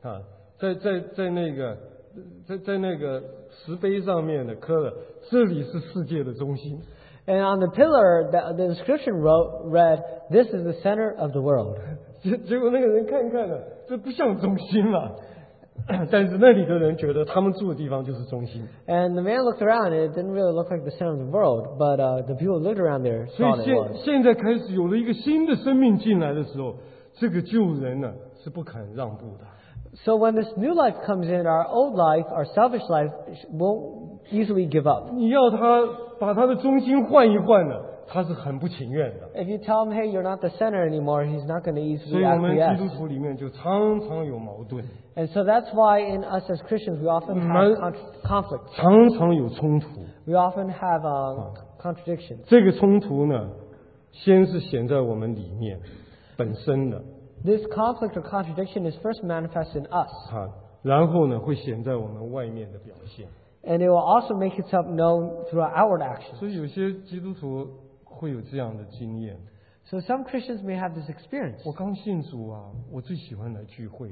在那个石碑上面呢刻了“这里是世界的中心”。 And on the pillar, the inscription read, "This is the center of the world." 结果那个人看看呢，这不像中心了。但是那里的人觉得他们住的地方就是中心。 And the man looked around and it didn't really look like the center of the world, but the people who lived around there 所 thought it 以 was. 现在开始有了一个新的生命进来的时候，这个旧人呢是不肯让步的。 So when this new life comes in, our old life, our selfish life, won't easily give up. 你要他把他的中心换一换呢，他是很不情愿的。 If you tell him, "Hey, you're not the center anymore," he's not going to 所 easily 以我们基 acquiesce. 督徒里面就常常有矛盾， And so that's why in us as Christians, we often have conflict. 常常有冲突。 We often have contradictions. 这个冲突呢，先是显在我们里面本身的 This conflict or contradiction is first manifest in us, 然后呢会显在我们外面的表现。 and it will also make itself known through our outward actions. 所以有些基督徒会有这样的经验。 So some Christians may have this experience. 我刚信主我最喜欢来聚会了，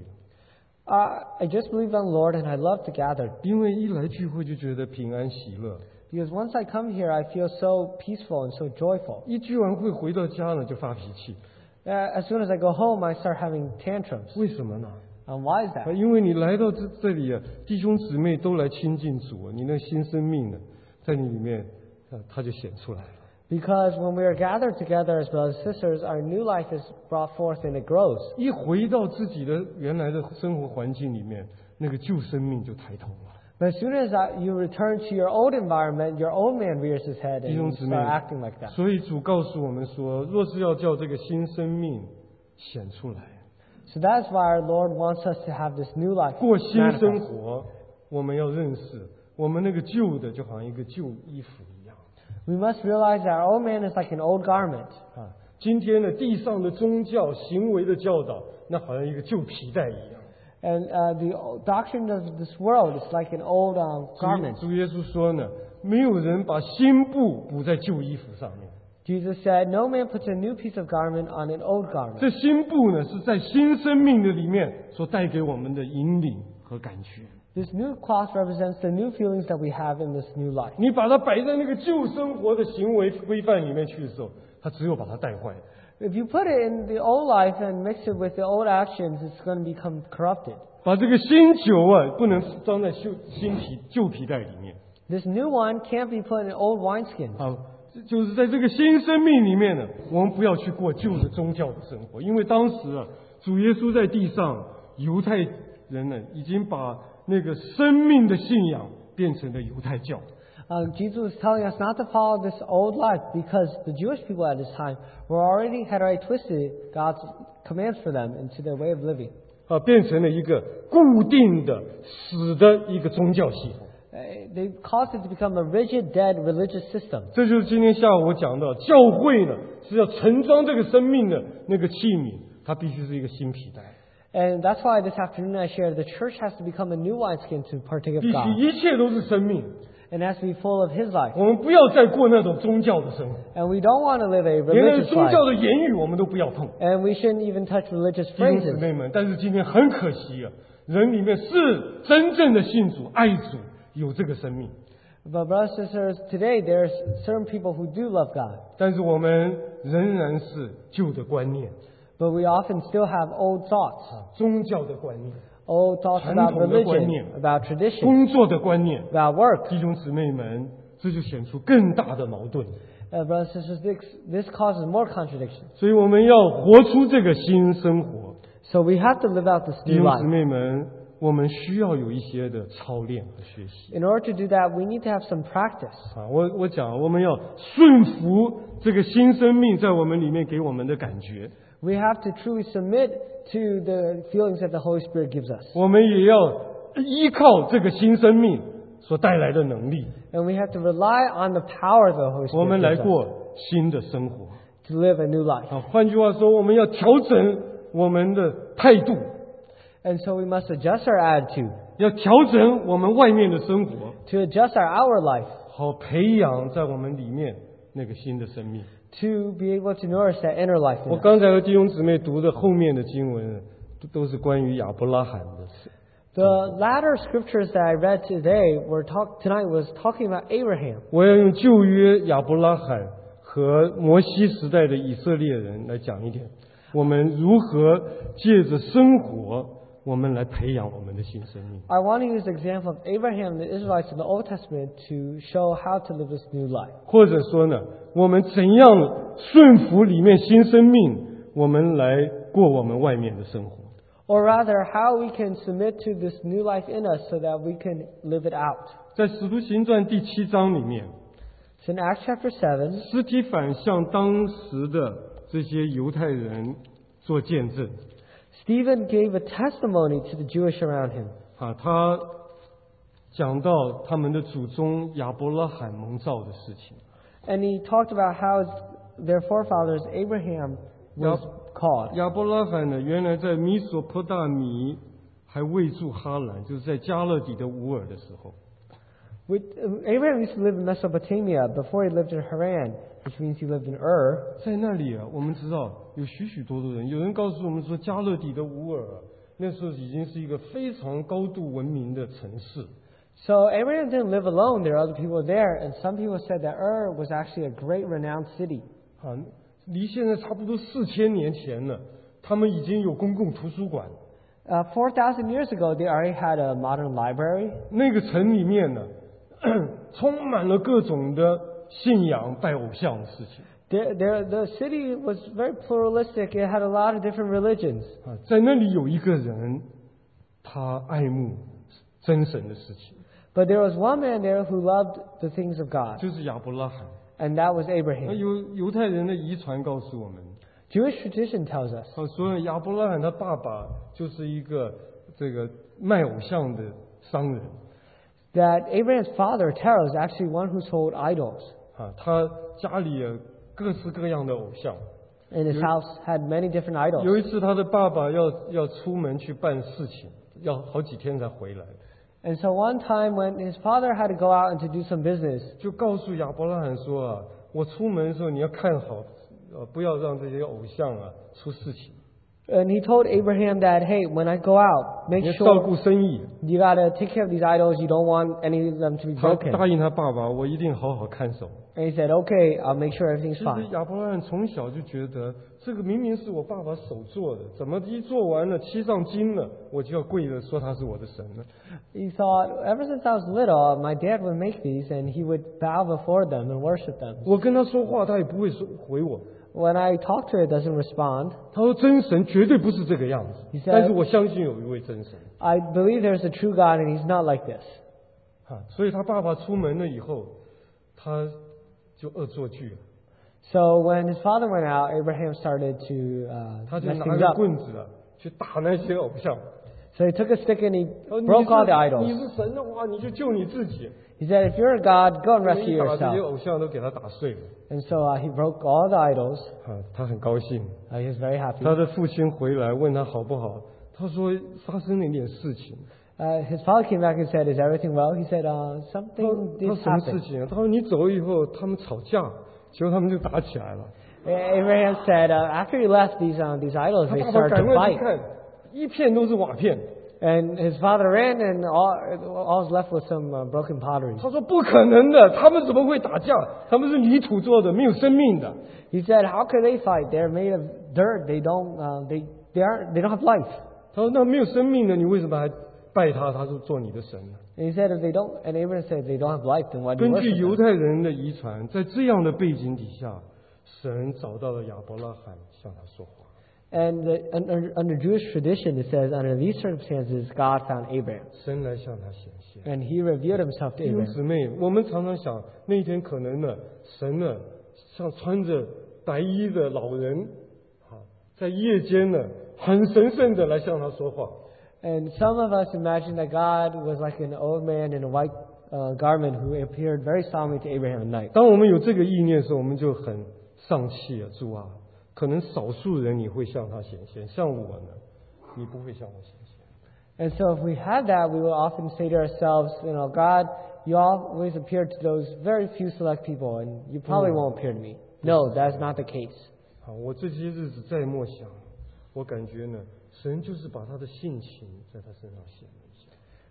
I just believed on the Lord and I love to gather 因为一来聚会就觉得平安喜乐， because once I come here, I feel so peaceful and so joyful. 一聚完会回到家呢就发脾气， As soon as I go home, I start having tantrums. 为什么呢？ Why is that? 因为你来到这里弟兄姊妹都来亲近主你那新生命呢，在你里面它就显出来了。 Because when we are gathered together as brothers and sisters, our new life is brought forth and it grows. 一回到自己的原来的生活环境里面，那个旧生命就抬头了。 But as soon as you return to your old environment, your old man rears his head 弟 and 兄 you 姊妹 start acting like that. 所以主告诉我们说，若是要叫这个新生命显出来， So that's why our Lord wants us to have this new life 过新生 manifest. 活，我们要认识，我们那个旧的就好像一个旧衣服一样。 We must realize that our old man is like an old garment. 今天的地上的宗教行为的教导，那好像一个旧皮带一样。 And the doctrine of this world is like an old garment. 主耶稣说呢，没有人把新布补在旧衣服上面。 Jesus said, "No man puts a new piece of garment on an old garment." 这新布呢，是在新生命的里面所带给我们的引领和感觉。 This new cloth represents the new feelings that we have in this new life. 你把它摆在那个旧生活的行为规范里面去的时候，它只有把它带坏。 If you put it in the old life and mix it with the old actions, it's going to become corrupted. 把这个新酒不能装在旧皮带里面。 This new one can't be put in old wineskins. 啊，就是在这个新生命里面呢，我们不要去过旧的宗教的生活，因为当时啊，主耶稣在地上，犹太人呢已经把那个生命的信仰变成了犹太教。 Jesus was telling us not to follow this old life because the Jewish people at this time had already twisted God's commands for them into their way of living. 啊，变成了一个固定的、死的一个宗教系统。 They caused it to become a rigid, dead religious system. 这就是今天下午我讲到，教会呢是要盛装这个生命的那个器皿，它必须是一个新皮带。 And that's why this afternoon I shared the church has to become a new wineskin to partake of 必须 God. 一切都是生命。 And has to be full of His life. 我们不要再过那种宗教的生活， And we don't want to live a 连那 religious 宗教 life. 的言语我们都不要碰。 And we shouldn't even touch religious 弟兄姊 phrases. 妹们，但是今天很可惜啊，人里面是真正的信主、爱主，有这个生命， But brothers and sisters, today there's certain people who do love God. 但是我们仍然是旧的观念、 But we often still have old thoughts. 宗教的观念、 Old thoughts about 传统的观 religion, 念、 about tradition, 工作的观念。 about work. 弟兄姊妹们，这就显出更大的矛盾。 Brothers and sisters, this causes more contradictions. 所以我们要活出这个新生活。 So we have to live out this 弟 new 兄姊 life. 妹们，我们需要有一些的操练和学习。 In order to do that, we need to have some practice. 啊，我讲，我们要顺服这个新生命在我们里面给我们的感觉， We have to truly submit to the feelings that the Holy Spirit gives us. 我们也要依靠这个新生命所带来的能力， And we have to rely on the power of the Holy 我们 Spirit 来 gives us 过新的生活。 to live a new life. 啊，换句话说，我们要调整我们的态度， And so we must adjust our attitude, 要调整我们外面的生活， to adjust our outer life, 好培养在我们里面那个新的生命。 to be able to nourish that inner life in 我 us. 刚才和弟兄姊妹读的后面的经文，都是关于亚伯拉罕的事。 The latter scriptures that I read tonight was talking about Abraham. 我要用旧约亚伯拉罕和摩西时代的以色列人来讲一点，我们如何借着生活，我们来培养我们的新生命。 I want to use the example of Abraham and the Israelites in the Old Testament to show how to live this new life. 或者说呢，我们怎样顺服里面新生命，我们来过我们外面的生活。 Or rather, how we can submit to this new life in us so that we can live it out. 在使徒行传第7章里面， So in Acts chapter 7, 司提反向当时的这些犹太人做见证。 Stephen gave a testimony to the Jewish around him. 啊，他讲到他们的祖宗亚伯拉罕蒙召的事情。 And he talked about how their forefathers, Abraham, was called. 亚伯拉罕呢，原来在米索波大米还未住哈兰，就是在加勒底的乌尔的时候， Abraham used to live in Mesopotamia before he lived in Haran, which means he lived in Ur. 在那里啊，我们知道有许许多多人，有人告诉我们说，加勒底的乌尔啊，那时候已经是一个非常高度文明的城市。 So Abraham didn't live alone. There were other people there, and some people said that Ur was actually a great renowned city. 啊，离现在差不多4000年前了，他们已经有公共图书馆。 4,000 years ago, they already had a modern library. 那个城里面呢，充满了各种的信仰、拜偶像的事情。 The city was very pluralistic. It had a lot of different religions. 啊，在那里有一个人，他爱慕真神的事情， But there was one man there who loved the things of God, 就是亚伯拉罕。 and that was 那 Abraham. 犹太人的遗传告诉我们， Jewish tradition tells us 说亚伯拉罕他爸爸就是一个这个卖偶像的商人。 that Abraham's father, Terah, is actually one who sold idols. 啊，他家里有各式各样的偶像。 And his house had many different 有 idols. 一次，他的爸爸要出门去办事情，要好几天才回来， And so one time when his father had to go out and to do some business, 就告诉亚伯拉罕说啊，我出门的时候你要看好，不要让这些偶像啊出事情。 And he told Abraham that, hey, when I go out, 你 make 要 sure 照顾生意。 you gotta take care of these idols. You don't want any of them to be 他 broken. 答应他爸爸，我一定好好看守。 And he said, okay, I'll make sure everything's 其实 fine. 亚伯拉罕从小就觉得，这个明明是我爸爸手做的，怎么一做完了漆上金了，我就要跪着说他是我的神呢？ He thought, ever since I was little, my dad would make these and he would bow before them and worship them. 我跟他说话，他也不会回我。 When I talk to it, it doesn't respond. 他说真神绝对不是这个样子 He，said- 但是我相信有一位真神。 I believe there's a true God and he's not like this. 所以他爸爸出门了以后，他就恶作剧了， So when his father went out, Abraham started to 他就 mess 拿 things 个 up. 棍子去打那些偶像。 So he took a stick and he 他说 broke all the 你 idols. 是神的话，你就救你自己。 He said, if you're a God, go and 我们 rescue 一打这些 yourself. 偶像都给他打碎了。 And so he broke all the idols. 他很高兴。 He was very happy. 他的父亲回来问他好不好，他说发生了一点事情。 His father came back and said, is everything well? He said, 他 something 他 did 什么事 happen. 情啊？他说你走了以后，他们吵架，结果他们就打起来了。 Abraham said, after he left these idols, 他 they 爸爸 started 赶 to 快去 fight. 看，一片都是瓦片。 And his father ran and all was left with some broken pottery. 他说不可能的，他们怎么会打架？他们是泥土做的，没有生命的。 He said, how could they fight? They're made of dirt. They don't have life. 他说那没有生命的，你为什么还拜他？他是做你的神呢？ And he said, if they don't, and Abraham said, if they don't have life, then why do you 根据 worship 犹 them? 太人的遗传，在这样的背景底下，神找到了亚伯拉罕，向他说话。 And under Jewish tradition, it says, under these circumstances, God found Abraham. 神来向他显现。 And he revealed himself to 弟兄 Abraham. 姊妹，我们常常想，那一天可能呢，神呢，像穿着白衣的老人，在夜间呢，很神圣的来向他说话。 And some of us imagine that God was like an old man in a white garment who appeared very solemnly to Abraham at night. 当我们有这个意念的时候，我们就很丧气啊，主啊，可能少数人你会向他显现，像我呢，你不会向我显现。 And so if we had that, we would often say to ourselves, God, you always appear to those very few select people, and you probably won't appear to me. No, that's not the case. 好，我这些日子再默想，我感觉呢，神就是把他的性情在他身上显了一下。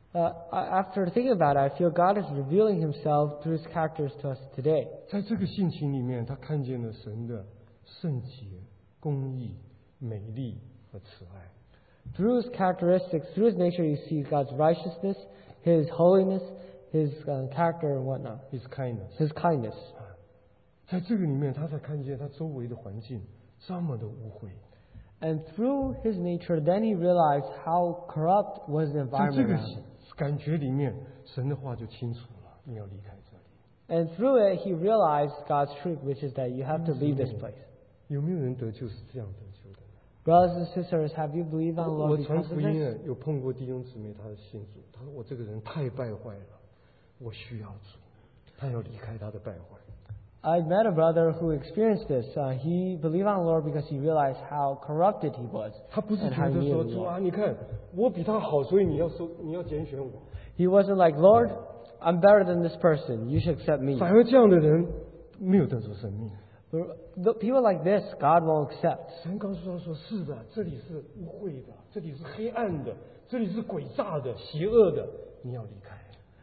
After thinking about it, I feel God is revealing himself through his characters to us today. 在这个性情里面，他看见了神的圣洁、公义、美丽和慈爱。 Through his characteristics, through his nature, you see God's righteousness, his holiness, his character and whatnot, His kindness， his kindness. 在这个里面，他才看见他周围的环境这么的污秽。 And through his nature, then he realized how corrupt was the 在这 environment 个 around him. 感觉里面，神的话就清楚了，你要离开这里。 And through it, he realized God's truth, which is that you have to leave this place. 有没有人得救是这样得救的？ Brothers and sisters, have you believed on the 我 Lord 传 because 福 of 音 this? 啊，有碰过弟兄姊妹，他的信主，他说我这个人太败坏了，我需要主，他要离开他的败坏。 I met a brother who experienced this. He believed on the Lord because he realized how corrupted he was 他不是 and 觉 how he 得说 needed the 主 Lord. 啊，你看我比他好，所以你要拣选我。 He wasn't like, Lord, I'm better than this person. You should accept me. 反而这样的人没有得着生命。 The people like this, God won't accept. 神告诉他说：“是的，这里是污秽的，这里是黑暗的，这里是诡诈的、邪恶的，你要离开。”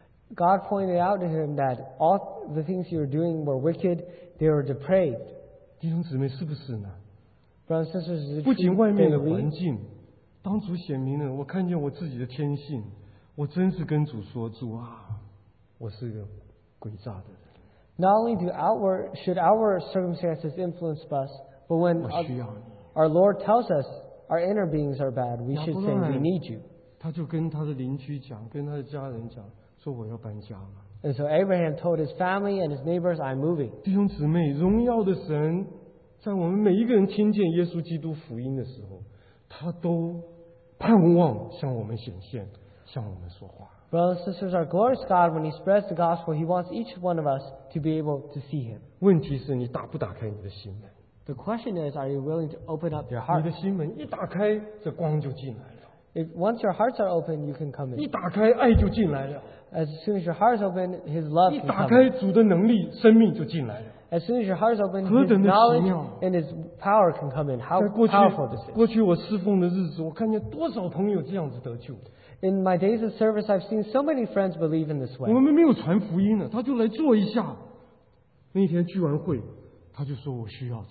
God pointed out to him that all the things you were doing were wicked, they were depraved. 弟兄姊妹，是不是呢？ Brothers and sisters, is it 不仅 true 外面 that 的 we- 环境，当主显明了，我看见我自己的天性，我真是跟主说：“主啊，我是个诡诈的人， Not only should our circumstances influence us, but when 我需要你。” our Lord tells us our inner beings are bad, we should say, we need you. 他就跟他的邻居讲，跟他的家人讲，说我要搬家了。 And so Abraham told his family and his neighbors, I'm moving. 弟兄姊妹，荣耀的神，在我们每一个人听见耶稣基督福音的时候，他都盼望向我们显现，向我们说话。 Brothers and sisters, our glorious God, when he spreads the gospel, he wants each one of us to be able to see him. 问题是你打不打开你的心门？ The question is, are you willing to open up your 你 heart? 的心门一打开，这光就进来了； If once your hearts are open, you can come 一 in. 打开，爱就进来了； As soon as your heart is open, his love 一 can 打 come 开 in. 主的能力，生命就进来了。 As soon as your heart is open, 何 His 等的奇 knowledge 妙！ and His power can come in. How 在过去 powerful this is. 过去我侍奉的日子，我看见多少朋友这样子得救。 In my days of service, I've seen so many friends believe in this 我 way. 们没有传福音呢，他就来做一下。那天聚完会，他就说我需要主。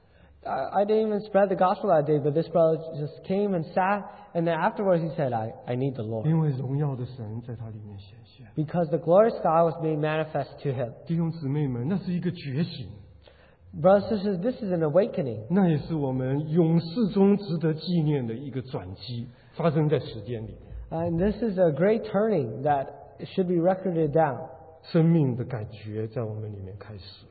I didn't even spread the gospel that day, but this brother just came and sat, and then afterwards he said, I need the Lord. 因为荣耀的神在他里面显现。 Because the glorious God was being manifest to him. 弟兄姊妹们，那是一个觉醒， Brothers and sisters, this is an awakening. 那也是我们永世中值得纪念的一个转机，发生在时间里面。 And this is a great turning that should be recorded down. 生命的感觉在我们里面开始了。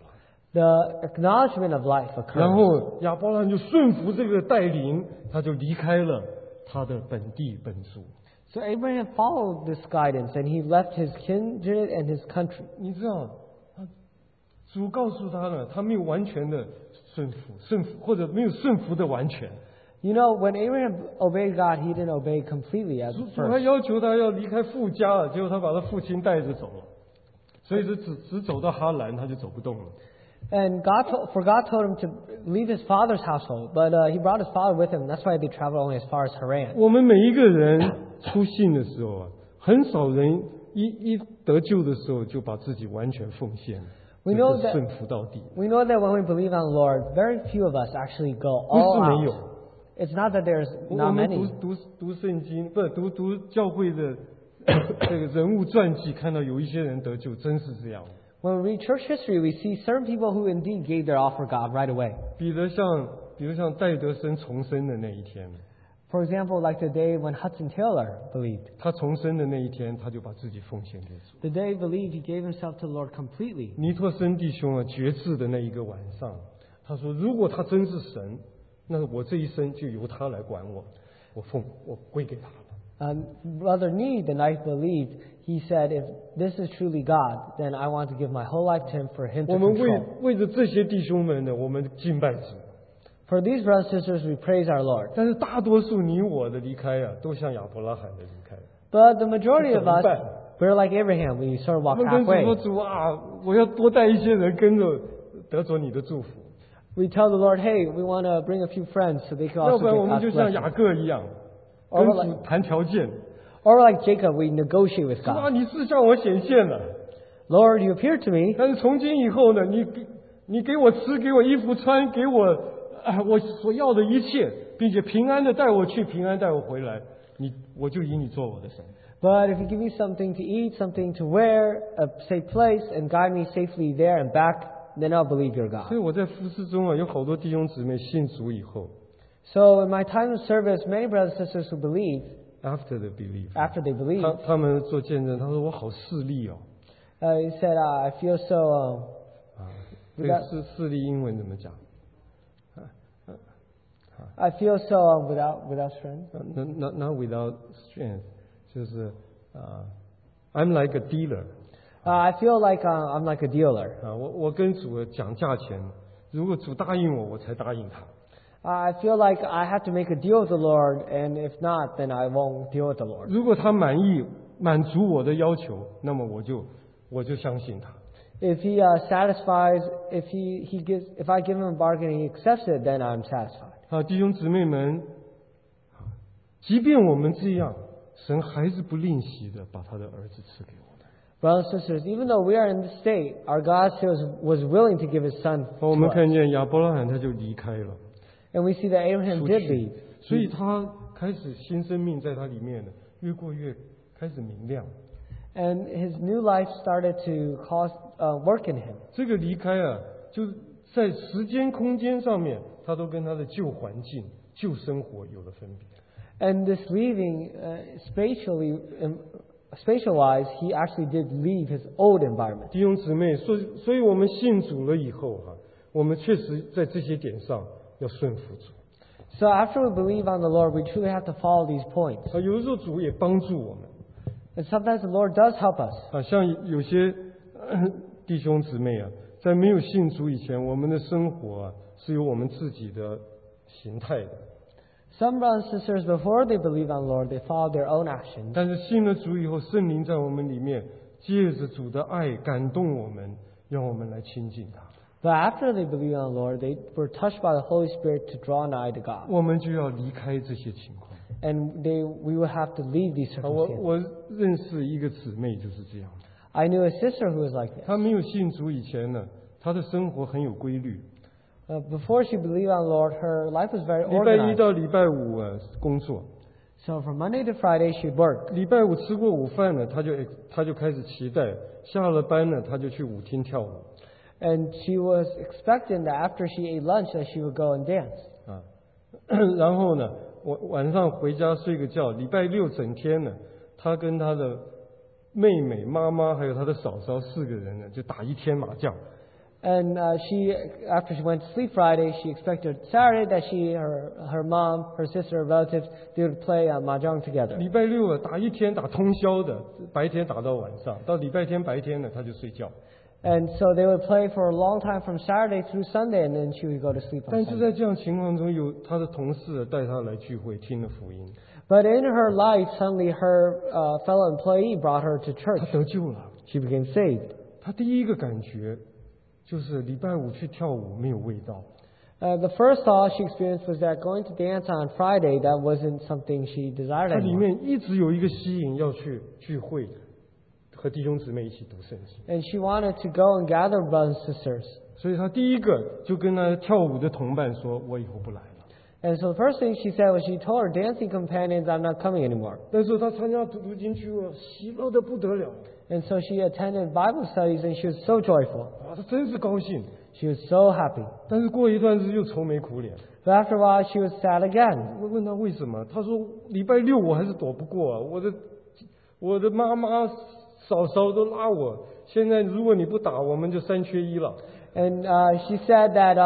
The acknowledgement of life 然 occurs. 后亚伯拉罕就顺服这个带领，他就离开了他的本地本族。 So Abraham followed this guidance, and he left his kindred and his country. 你知道，主告诉他了，他没有完全的顺服，或者没有顺服的完全。 You know, when Abraham obeyed God, he didn't obey completely at 主还 first. 要求他要离开父家了，结果他把他父亲带着走了，所以只走到哈兰，他就走不动了。 And God told him to leave his father's household, but he brought his father with him. That's why they traveled only as far as Haran. 我们每一个人出信的时候啊，很少人一得救的时候就把自己完全奉献， We 就 know 是 that- 顺服到底。 We know that when we believe on the Lord, very few of us actually go 不 all 是没有 out. It's not that there's 我 not 们 many. 读圣经，不是读教会的这个人物传记，看到有一些人得救，真是这样。 When we read church history, we see certain people who indeed gave their all for God right away. 比如像戴德生重生的那一天， For example, like the day when Hudson Taylor believed. 他重生的那一天，他就把自己奉献给主。 The day he believed, he gave himself to the Lord completely. 尼托生弟兄啊，决志的那一个晚上，他说：“如果他真是神，那我这一生就由他来管我，我归给他了。” Brother Nee, the night believed, he said, if this is truly God, then I want to give my whole life to Him for Him 我 to 们 control. 为着这些弟兄们呢，我们敬拜主。 For these brothers and sisters, we praise our Lord. 但是大多数你我的离开啊，都像亚伯拉罕的离开。 But the majority of us, 怎么办？ we're like Abraham, we sort of 我 walk 们跟主说：“ halfway. 主啊，我要多带一些人跟着，得着你的祝福。 We tell the Lord, hey, we want to bring a few friends so they can 要 also 不然我 get 们 God's 就像 blessing. 雅各一样， Or 跟 we're 主 like, 谈条件。 or we're like Jacob, we negotiate with 主啊， God. 你是向我显现了， Lord, you appeared to me, 但是从今以后呢，你给我吃，给我衣服穿，给我我所要的一切，并且平安的带我去，平安带我回来，我就以你做我的神。 but if you give me something to eat, something to wear, a safe place, and guide me safely there and back, then I'll believe you're 所以 God. 我在服侍中啊，有好多弟兄姊妹信主以后 So in my time of service, many brothers and sisters who believe, ，after the belief， after they believe, 他们做见证，他说我好势利哦， he said, I feel so, 这个势利英文怎么讲？ I feel so without strength. Not without strength， 就是I'm like a dealer。 I feel like I'm like a dealer. 我跟主讲价钱，如果主答应我，我才答应他。 I feel like I have to make a deal with the Lord, and if not, then I won't deal with the Lord. 如果他满足我的要求，那么我就相信他。 If he satisfies, if I give him a bargain and he accepts it, then I'm satisfied. 弟兄姊妹们，即便我们这样，神还是不吝惜的把他的儿子赐给我们。 Brothers and sisters, even though we are in this state, our God still was willing to give his son 我 to 们 us. 看见亚伯拉罕他就离开了， And we see that Abraham 出 did 去 leave. 所以他开始新生命在他里面呢，越过越开始明亮。 And his new life started to work in him. 这个离开啊，就是在时间空间上面，他都跟他的旧环境、旧生活有了分别。 And this leaving, spatial-wise, he actually did leave his old environment. 弟兄姊妹，所以我们信主了以后哈，我们确实在这些点上要顺服主。 So after we believe on the Lord, we truly have to follow these points. 有的时候主也帮助我们 And sometimes the Lord does help us. 像有些弟兄姊妹啊，在没有信主以前，我们的生活啊是有我们自己的形态的。 Some brothers and sisters, before they believe on the Lord, they follow their own actions. 但是信了主以后，圣灵在我们里面，借着主的爱感动我们，让我们来亲近他。 But after they believed on the Lord, they were touched by the Holy Spirit to draw nigh to God. 我们就要离开这些情况。 And we would have to leave these 我 circumstances. 认识一个姊妹就是这样的， I knew a sister who was like this. 她没有信主以前呢，她的生活很有规律， Before she believed on the Lord, her life was very 礼拜一 organized. 到礼拜五工作， So from Monday to Friday, she'd work. 礼拜五吃过午饭呢，她就开始期待，下了班呢，她就去舞厅跳舞 And she was expecting that after she ate lunch that she would go and dance. 啊，然后呢，晚上回家睡个觉，礼拜六整天呢，她跟她的妹妹、妈妈还有她的嫂嫂4个人呢，就打一天麻将。 And after she went to sleep Friday, she expected Saturday that her mom, her sister, her relatives, they would play mahjong together. 礼拜六打一天打通宵的，白天打到晚上，到礼拜天白天呢，她就睡觉。 And so they would play for a long time from Saturday through Sunday, and then she would go to sleep 但 on 就 Sunday. 在这样情况中，有她的同事带她来聚会，听了福音， But in her life, suddenly her fellow employee brought her to 她 church. 得救了。 She became saved. 她第一个感觉就是礼拜五去跳舞没有味道， The first thought she experienced was that going to dance on Friday, that wasn't something she desired 她里 anymore. 面一直有一个吸引，要去聚会，和弟兄姊妹一起读圣经。 And she wanted to go and gather brothers and sisters. 所以她第一个就跟她跳舞的同伴说：“我以后不来了。” And so the first thing she said was she told her dancing companions, I'm not coming anymore. 但是她参加读经聚会，喜乐的不得了， And so she attended Bible studies and she was so joyful. 哇，她真是高兴。 She was so happy. 但是过一段日子又愁眉苦脸。 But after a while, she was sad again. 我问她为什么，她说礼拜六我还是躲不过啊，我的妈妈嫂嫂都拉我，现在如果你不打，我们就3缺1了。 And she said that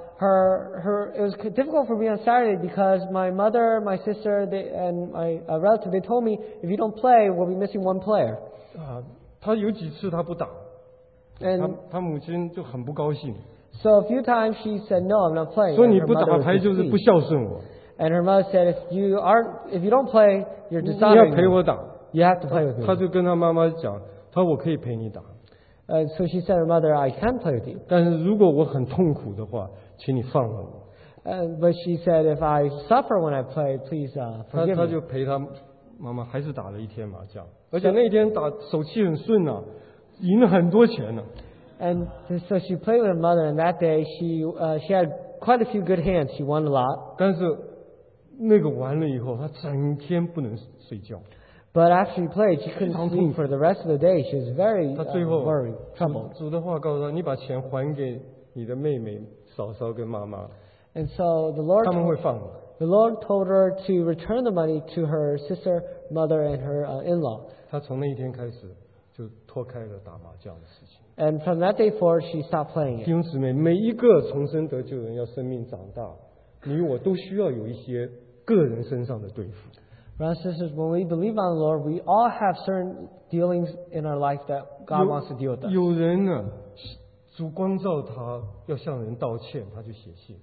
it was difficult for me on Saturday because my mother, my sister, and my relative, they told me if you don't play, we'll be missing one player. 啊，她有几次她不打， And 她母亲就很不高兴， so a few times she said, no, I'm not playing. 说 And 你 her 不 mother 打 was 牌就是不 displeased. 孝顺我， And her mother said, if you don't play, you're 你要 dishonoring 陪 me. 我打。 You have to play with 她 me. 就跟她妈妈讲，她说我可以陪你打， So she said to her mother, I can play with you. 但是如果我很痛苦的话，请你放了我。 But she said, if I suffer when I play, please 她 forgive 就 me. 陪她妈妈还是打了一天麻将，而且那天打手气很顺啊，赢了很多钱呢。 And so she played with her mother, and that day she had quite a few good hands. She won a lot. 但是那个完了以后，她整天不能睡觉， But after she played, she couldn't sleep for the rest of the day. She was very 她最后 worried, troubled. 主的话告诉她，你把钱还给你的妹妹、嫂嫂跟妈妈， And so 他们会放你。 the Lord told her to return the money to her sister, mother, and her in-law. 她从那一天开始就脱开了打麻将的事情。 And from that day forward, she stopped playing 弟 it. 兄姊妹，每一个重生得救人要生命长大，你我都需要有一些个人身上的对付。 Brothers and sisters, when we believe on the Lord, we all have certain dealings in our life that God wants to deal with us. 有人呢，主光照他要向人道歉，他就写信。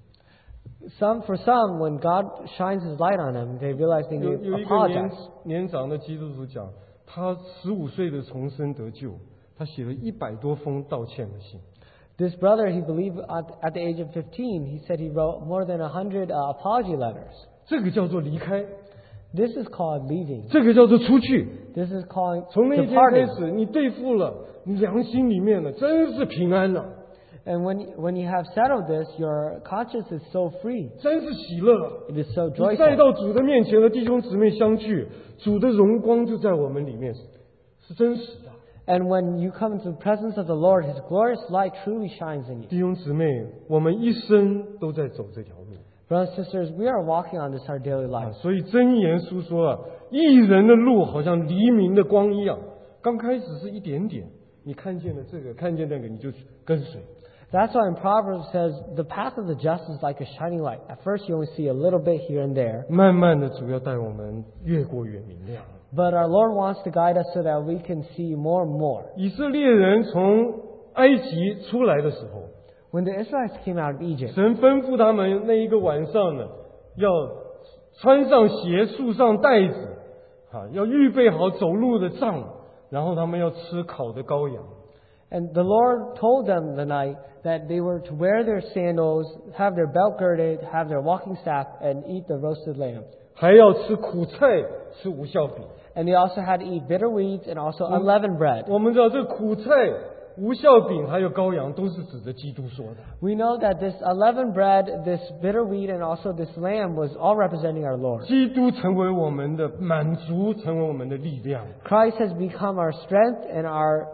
For some, when God shines His light on them, they realize they 有 need 有 to 一个 apologize. 年长的基督徒讲，他15岁的重生得救，他写了100多封道歉的信。 This brother, he believed at the age of 15, he said he wrote more than 100 apology letters. 这个叫做离开， This is called leaving. 这个叫做出去。 This is called 从那一天开 departing. 始，你对付了，你良心里面呢，真是平安了， And when you have settled this, your conscience is so free. 真是喜乐了。 It is so 你再 joyful. 到主的面前和弟兄姊妹相聚，主的荣光就在我们里面，是真实的。 And when you come into the presence of the Lord, His glorious light truly shines in you. 弟兄姊妹，我们一生都在走这条路。 Brothers and sisters, we are walking on this our daily life. 所以箴言书说啊，义人的路好像黎明的光一样，刚开始是一点点，你看见了这个，看见那个，你就跟随。 That's why in Proverbs it says, the path of the just is like a shining light. At first you only see a little bit here and there. 慢慢的，主要带我们越过越明亮。 But our Lord wants to guide us so that we can see more and more. 以色列人从埃及出来的时候， When the Israelites came out of Egypt, 神吩咐他们那一个晚上呢，要穿上鞋，束上带子，要预备好走路的杖，然后他们要吃烤的羔羊。 And the Lord told them the night that they were to wear their sandals, have their belt girded, have their walking staff, and eat the roasted lamb. 还要吃苦菜，吃无酵饼。 And they also had to eat bitter weeds and also unleavened bread. 我们知道这苦菜、无酵饼还有羔羊都是指着基督说的。 We know that this unleavened bread, this bitter wheat, and also this lamb was all representing our Lord. 基督成为我们的满足，成为我们的力量。 Christ has become our strength and our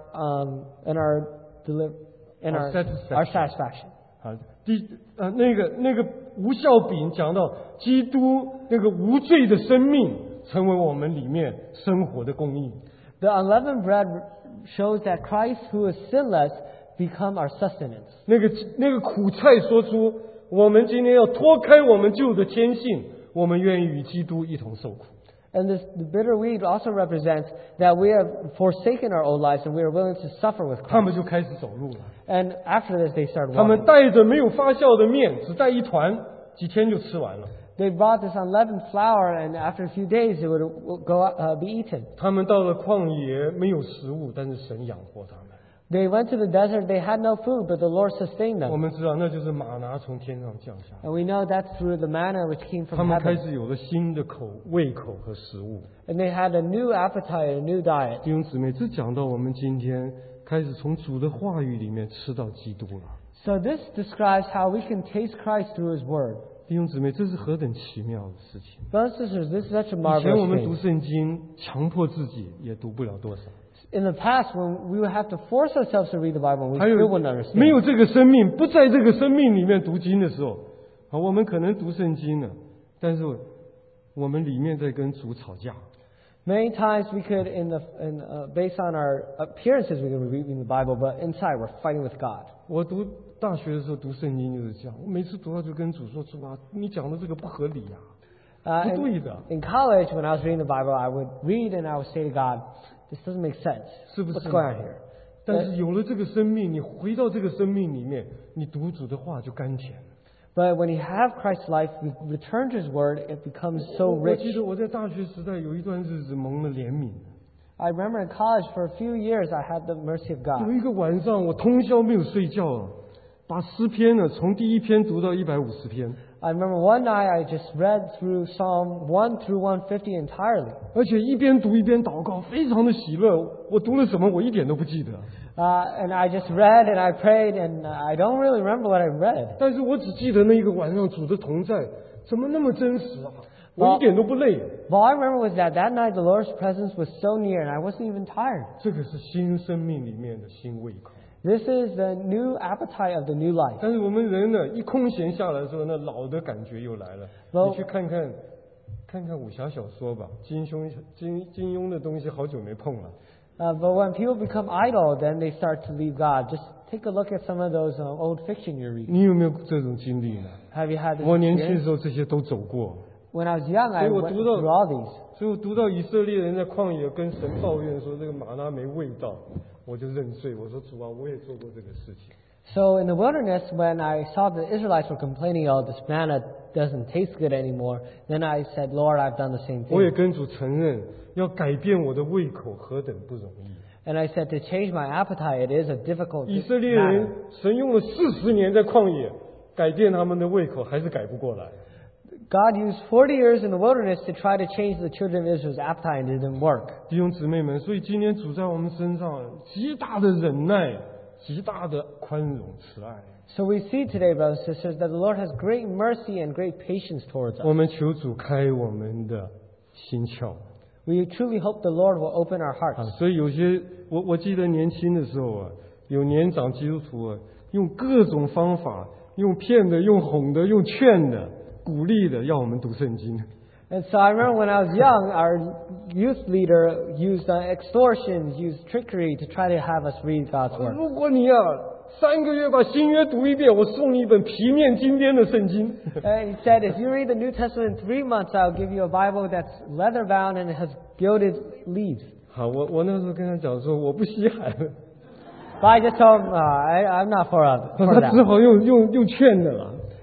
satisfaction. 好，那个无酵饼讲到基督那个无罪的生命，成为我们里面生活的供应。 The unleavened bread shows that Christ, who is sinless, become our sustenance. 那个苦菜说出，我们今天要脱开我们旧的天性，我们愿意与基督一同受苦。 And the bitter weed also represents that we have forsaken our old lives and we are willing to suffer with 他们 Christ. 就开始走路了。 And after this, they started 他们 walking. 带着没有发酵的面，只带一团，几天就吃完了。 They brought this unleavened flour, and after a few days, it would be eaten. 他们到了旷野，没有食物，但是神养活他们。 They went to the desert. They had no food, but the Lord sustained 我 them. 们知道，那就是玛拿从天上降下来。 And we know that's through the manna which came 他 from 们开 heaven. 始有了新的胃口和食物。 And they had a new appetite, a new diet. 弟兄姊妹，这讲到我们今天开始从主的话语里面吃到基督了。 So this describes how we can taste Christ through His Word. 弟兄姊妹，这是何等奇妙的事情！ Brothers and sisters, this is such a 以前我 marvelous 们读 thing. 圣经，强迫自己也读不了多少。 In the past, when we would have to force ourselves to read the Bible, we 还有 still wouldn't understand. 没有这个生命，不在这个生命里面读经的时候，我们可能读圣经了，但是我们里面在跟主吵架。 Many times we could, based on our appearances, we could be reading the Bible, but inside we're fighting with God. 我读大学的时候读圣经就是这样，我每次读到就跟主说：“主啊，你讲的这个不合理啊，不对的。” In college, when I was reading the Bible, I would read and I would say to God, "This doesn't make sense. 是不是？ What's going on here?" 但是有了这个生命，你回到这个生命里面，你读主的话就甘甜。 But when you have Christ's life, we return to His Word, it becomes so 我 rich. 记得我在大学时代有一段日子蒙了怜悯， I remember in college, for a few years, I had the mercy of 有 God. 一个晚上我通宵没有睡觉啊，把诗篇呢从第一篇读到150篇， I remember one night I just read through Psalm 1 through 150 entirely. 而且一边读一边祷告，非常的喜乐。我读了什么我一点都不记得， And I just read and I prayed, and I don't really remember what I read. 但是我只记得那一个晚上主的同在怎么那么真实啊，我一点都不累。 All I remember was that night the Lord's presence was so near, and I wasn't even tired. 这个是新生命里面的新胃口。 This is the new appetite of the new life. 但是我们人呢，一空闲下来的时候，那老的感觉又来了。 Well- 你去看看武侠小说吧，金庸的东西好久没碰了。 But when people become idle, then they start to leave God. Just take a look at some of those old fiction you read. 你有没有这种经历呢？ Have you had this 我年轻的 experience? 时候这些都走过， When I was young, I 所以我 went 读到 through all these. 所以我读到以色列人在旷野跟神抱怨说这个玛拿没味道，我就认罪，我说主啊，我也做过这个事情。 So in the wilderness, when I saw the Israelites were complaining, "Oh, this manna doesn't taste good anymore," then I said, "Lord, I've done the same 我也 thing." 跟主承认，要改变我的胃口何等不容易。 And I said, to change my appetite, it is a difficult 以色列人 matter. 神用了40年在旷野改变他们的胃口，还是改不过来。 God used 40 years in the wilderness to try to change the children of Israel's appetite, and it didn't work. 弟兄姊妹们，所以今天主在我们身上极大的忍耐，极大的宽容慈爱。 So we see today, brothers and sisters, that the Lord has great mercy and great patience towards us. 我们求主开我们的心窍。 We truly hope the Lord will open our hearts. 所以有些我记得年轻的时候啊，有年长基督徒啊，用各种方法，用骗的，用哄的，用劝的，鼓励的，要我们读圣经。 And so I remember when I was young, our youth leader used extortions, used trickery to try to have us read God's Word. 如果你3个月把新约读一遍，我送你一本皮面金边的圣经。 And he said, if you read the New Testament in 3 months, I'll give you a Bible that's leather bound and it has gilded leaves. 好，我那时候跟他讲说，我不稀罕， But I just told him, I'm not for 他只 that. 好用劝的了。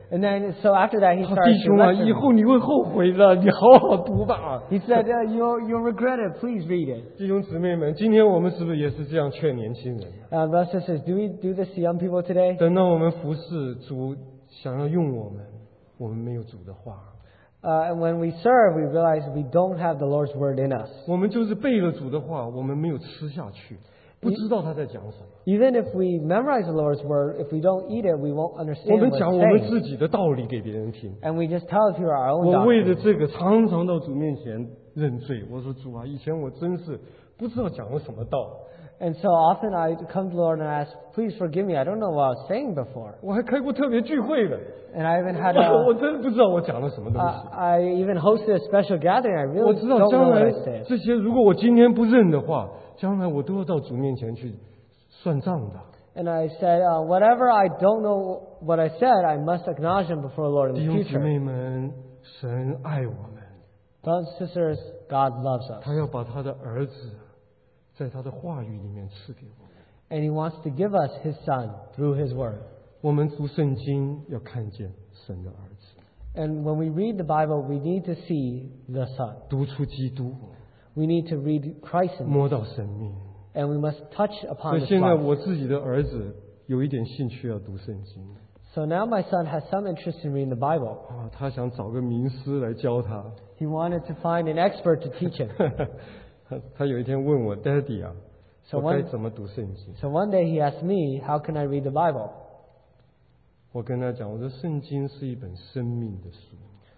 And then, so after that, he 好 started 弟 to 兄啊， lecture 以 me. 后你会后悔的，你好好读吧。 He said, you'll regret it. Please read it. 弟兄姊妹们，今天我们是不是也是这样劝年轻人？ Brothers and sisters, do we do this to young people today? 等到我们服侍主，想要用我们没有主的话， And when we serve, we realize we don't have the Lord's word in us. 我们就是背了主的话，我们没有吃下去，不知道他在讲什么。 Even if we memorize the Lord's word, if we don't eat it, we won't 我 understand 们 what 讲 it's 我们 saying. 自己的道理给别人听。 And we just tell people our own 我为了 doctrine. 这个常常到主面前认罪。我说主啊，以前我真是不知道讲了什么道， And so often I come to the Lord and ask, please forgive me. I don't know what I was saying before. 我还开过特别聚会的， And I even had 我 a, 真不知道我讲了什么东西。 I even hosted a special gathering. I 我 really 知道 don't know 将 what 来 I said. 这些，如果我今天不认的话，将来我都要到主面前去算账的。 And I said, whatever I don't know what I said, I must acknowledge him before the Lord 弟 in 兄 the 姊 future. 妹们，神爱我们， Brothers and sisters, God loves us. 他要把他的儿子在他的话语里面赐给我们。 And He wants to give us His Son through His Word. 我们读圣经要看见神的儿子， And when we read the Bible, we need to see the Son. 读出基督， We need to read Christ in it. 摸到生命。 And we must touch 所 upon 以 His 现在 life. 我自己的儿子有一点兴趣要读圣经 So now my son has some interest in reading the Bible. 啊，他想找个名师来教他。 He wanted to find an expert to teach him. 他有一天问我 ，Daddy 啊， So 我该 one- 怎么读圣经？ So one day he asked me, how can I read the Bible? 我跟他讲，我说圣经是一本生命的书，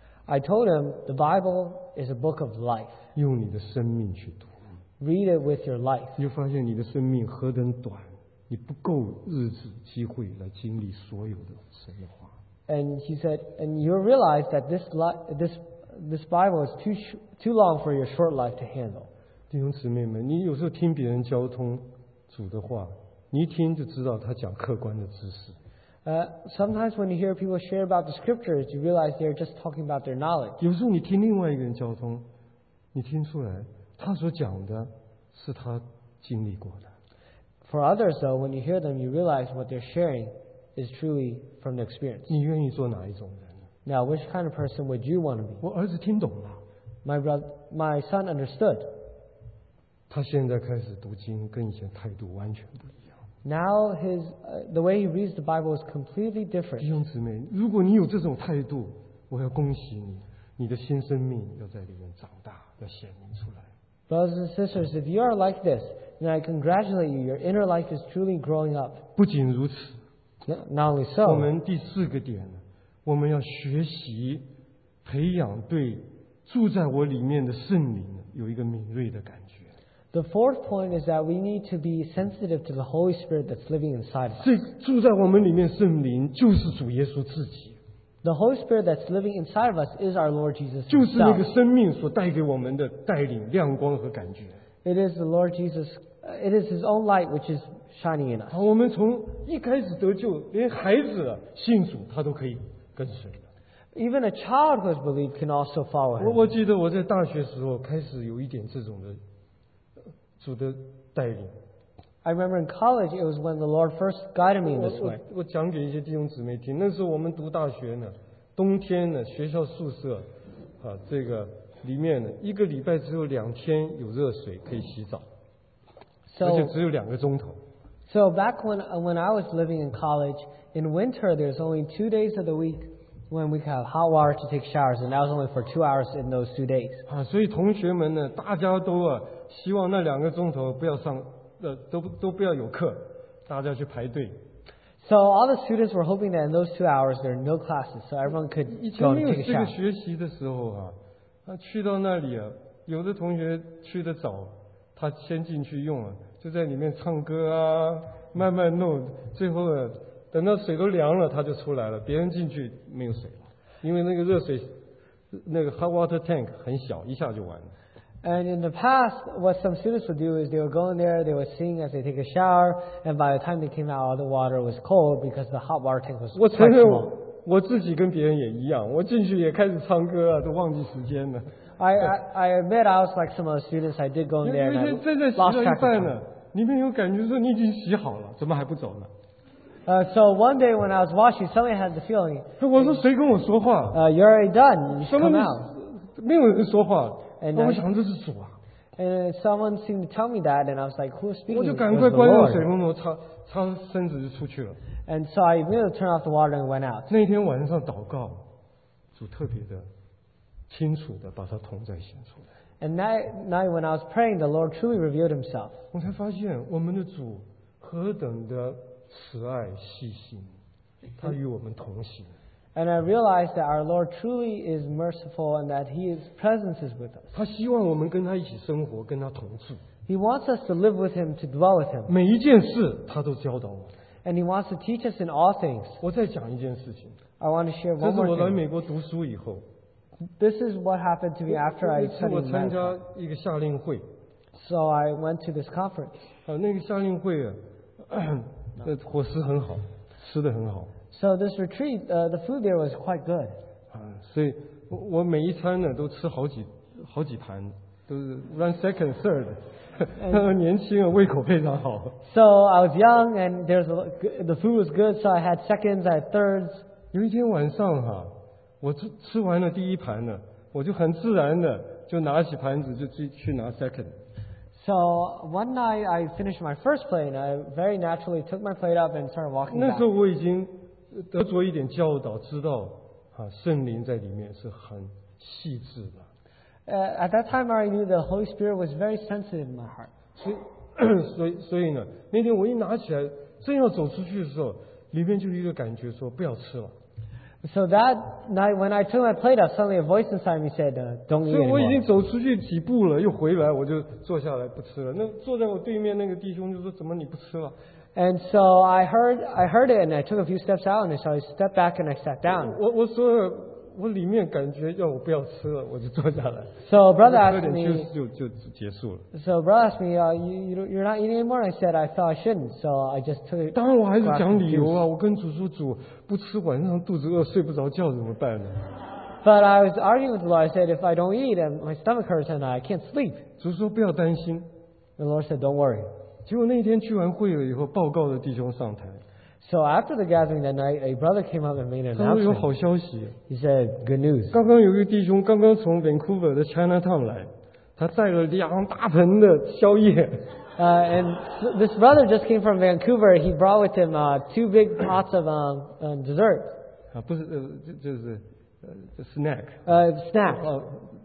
I told him, the Bible is a book of life. 用你的生命去读， Read it with your life. 你就发现你的生命何等短，你不够日子机会来经历所有的神的话。 And he said, and you'll realize that this Bible is too long for your short life to handle. 弟兄姊妹们，你有时候听别人交通主的话，你一听就知道他讲客观的知识。 Sometimes when you hear people share about the scriptures, you realize they're just talking about their knowledge. 有时候你听另外一个人交通，你听出来他所讲的是他经历过的。 For others, though, when you hear them, you realize what they're sharing is truly from the experience. 你愿意做哪一种人？ Now, which kind of person would you want to be? 我儿子听懂了， My son understood. 他现在开始读经，跟以前态度完全不一样。 Now the way he reads the Bible is completely 弟 different. 兄姊妹，如果你有这种态度，我要恭喜你，你的新生命要在里面长大，要显明出来。 Brothers and sisters, if you are like this, then I congratulate you. Your inner life is truly growing up. 不仅如此， Not only 我 so, 们第四个点呢，我们要学习培养对住在我里面的圣灵有一个敏锐的感觉。 the fourth point is that we need to be sensitive to the Holy Spirit that's living inside of us. 这住在我们里面圣灵就是主耶稣自己， The Holy Spirit that's living inside of us is our Lord Jesus 就是那个 Himself. 生命所带给我们的带领、亮光和感觉。 It is the Lord Jesus. It is His own light which is shining in us. 好，我们从一开始得救，连孩子信主他都可以跟随的。 Even a child who has believed can also follow 我 Him. 我记得我在大学时候开始有一点这种的主的带领。 I remember in college, it was when the Lord first guided me in 我 this 我 way. 我讲给一些弟兄姊妹听。那时候我们读大学呢，冬天呢，学校宿舍啊，这个里面呢，一个礼拜只有2天有热水可以洗澡，而且 So, 只有2个钟头。 so back when I was living in college, in winter, there's only 2 days of the week when we could have hot water to take showers, and that was only for 2 hours in those 2 days. 啊，所以同学们呢，大家都希望那2个钟头不要上，都不要有课，大家去排队。 So all the students were hoping that in those 2 hours there are no classes, so everyone could 以 go 前 and 没有 take a 这个 shower. 学习的时候啊，去到那里啊，有的同学去得早，他先进去用啊，就在里面唱歌啊，慢慢弄，最后呢，等到水都凉了，他就出来了，别人进去没有水了，因为那个热水那个 hot water tank 很小，一下就完了。 And in the past, what some students would do is they would go in there, they would sing as they take a shower, and by the time they came out, all the water was cold because the hot water tank was 我承 quite 认 small. 我自己跟别人也一样，我进去也开始唱歌啊，都忘记时间了。 I admit I was like some of the students. I did go in 因 there 为 and I 正在洗 lost 到一 track of 半 time. 呢，你没有感觉说你已经洗好了，怎么还不走呢？ So one day when I was washing, suddenly I had the feeling, 我说谁跟我说话？ you're already done. You 什 should 么 come out. 没有人说话。 And 我想这是主啊， And someone seemed to tell me that, and I was like, who's 我 speaking? 就 It 赶 was 快 the 关上水 Lord. 龙头，擦身子就出去了。 And so I immediately turned off the water and went out. 那天晚上祷告，主特别的清楚的把他同在显出来。 And that night when I was praying, the Lord truly revealed himself. 我才发现我们的主何等的慈爱细心，他与我们同行。 And I realized that our Lord truly is merciful and that His presence is with us. 他希望我们跟他一起生活，跟他同住。 He wants us to live with Him, to dwell with Him. 每一件事他都教导我。 And He wants to teach us in all things. 我再讲一件事情， I want to share 这 one 是 more 我来 thing. 美国读书以后， This is what happened to me after I 那次我 studied 参加 medicine. 一个夏令会， So I went to this conference. 那个夏令会啊，伙食很好，吃的很好 So this retreat, the food there was quite good. 所以我每一餐呢都吃好几盘，都是 run second third， 年轻啊，胃口非常好。 So I was young and the food was good, so I had seconds, I had thirds. 有一天晚上哈，我吃完了第一盘呢，我就很自然的就拿起盘子就去拿 second。 So one night I finished my first plate and I very naturally took my plate up and started walking 那 back. 时候我已经得着一点教导，知道圣灵在里面是很细致的。 At that time I knew the Holy Spirit was very sensitive in my heart. 所以呢，那天我一拿起来，正要走出去的时候，里面就有一个感觉说不要吃了。 So that night when I took my plate up, suddenly a voice inside me said, don't 所 eat 以我已经 anymore. 走出去几步了，又回来，我就坐下来不吃了。那坐在我对面那个弟兄就说：“怎么你不吃了 And so I heard it and I took a few steps out and so I stepped back and I sat down.？” 我说了，我里面感觉要我不要吃了，我就坐下来。 So brother 喝 asked 点 me, 就结束了。 So brother asked me, you're not eating anymore? I said I thought I shouldn't, so I just took it. 当然我还是讲理由啊，我跟主说：“主不吃，晚上肚子饿睡不着觉怎么办呢？” But I was arguing with the Lord. I said, if I don't eat and my stomach hurts and I can't sleep. 主说不要担心。 The Lord said, don't worry. 结果那天聚完会了以后，报告的弟兄上台， So after the gathering that night, a brother came up and made an 他说有 announcement. 好消息。 He said, good news. 刚刚有一个弟兄刚刚从 Vancouver 的 Chinatown 来，他带了2大盆的宵夜。 And this brother just came from Vancouver. He brought with him 2 big pots of dessert, 不是就是snack snacks.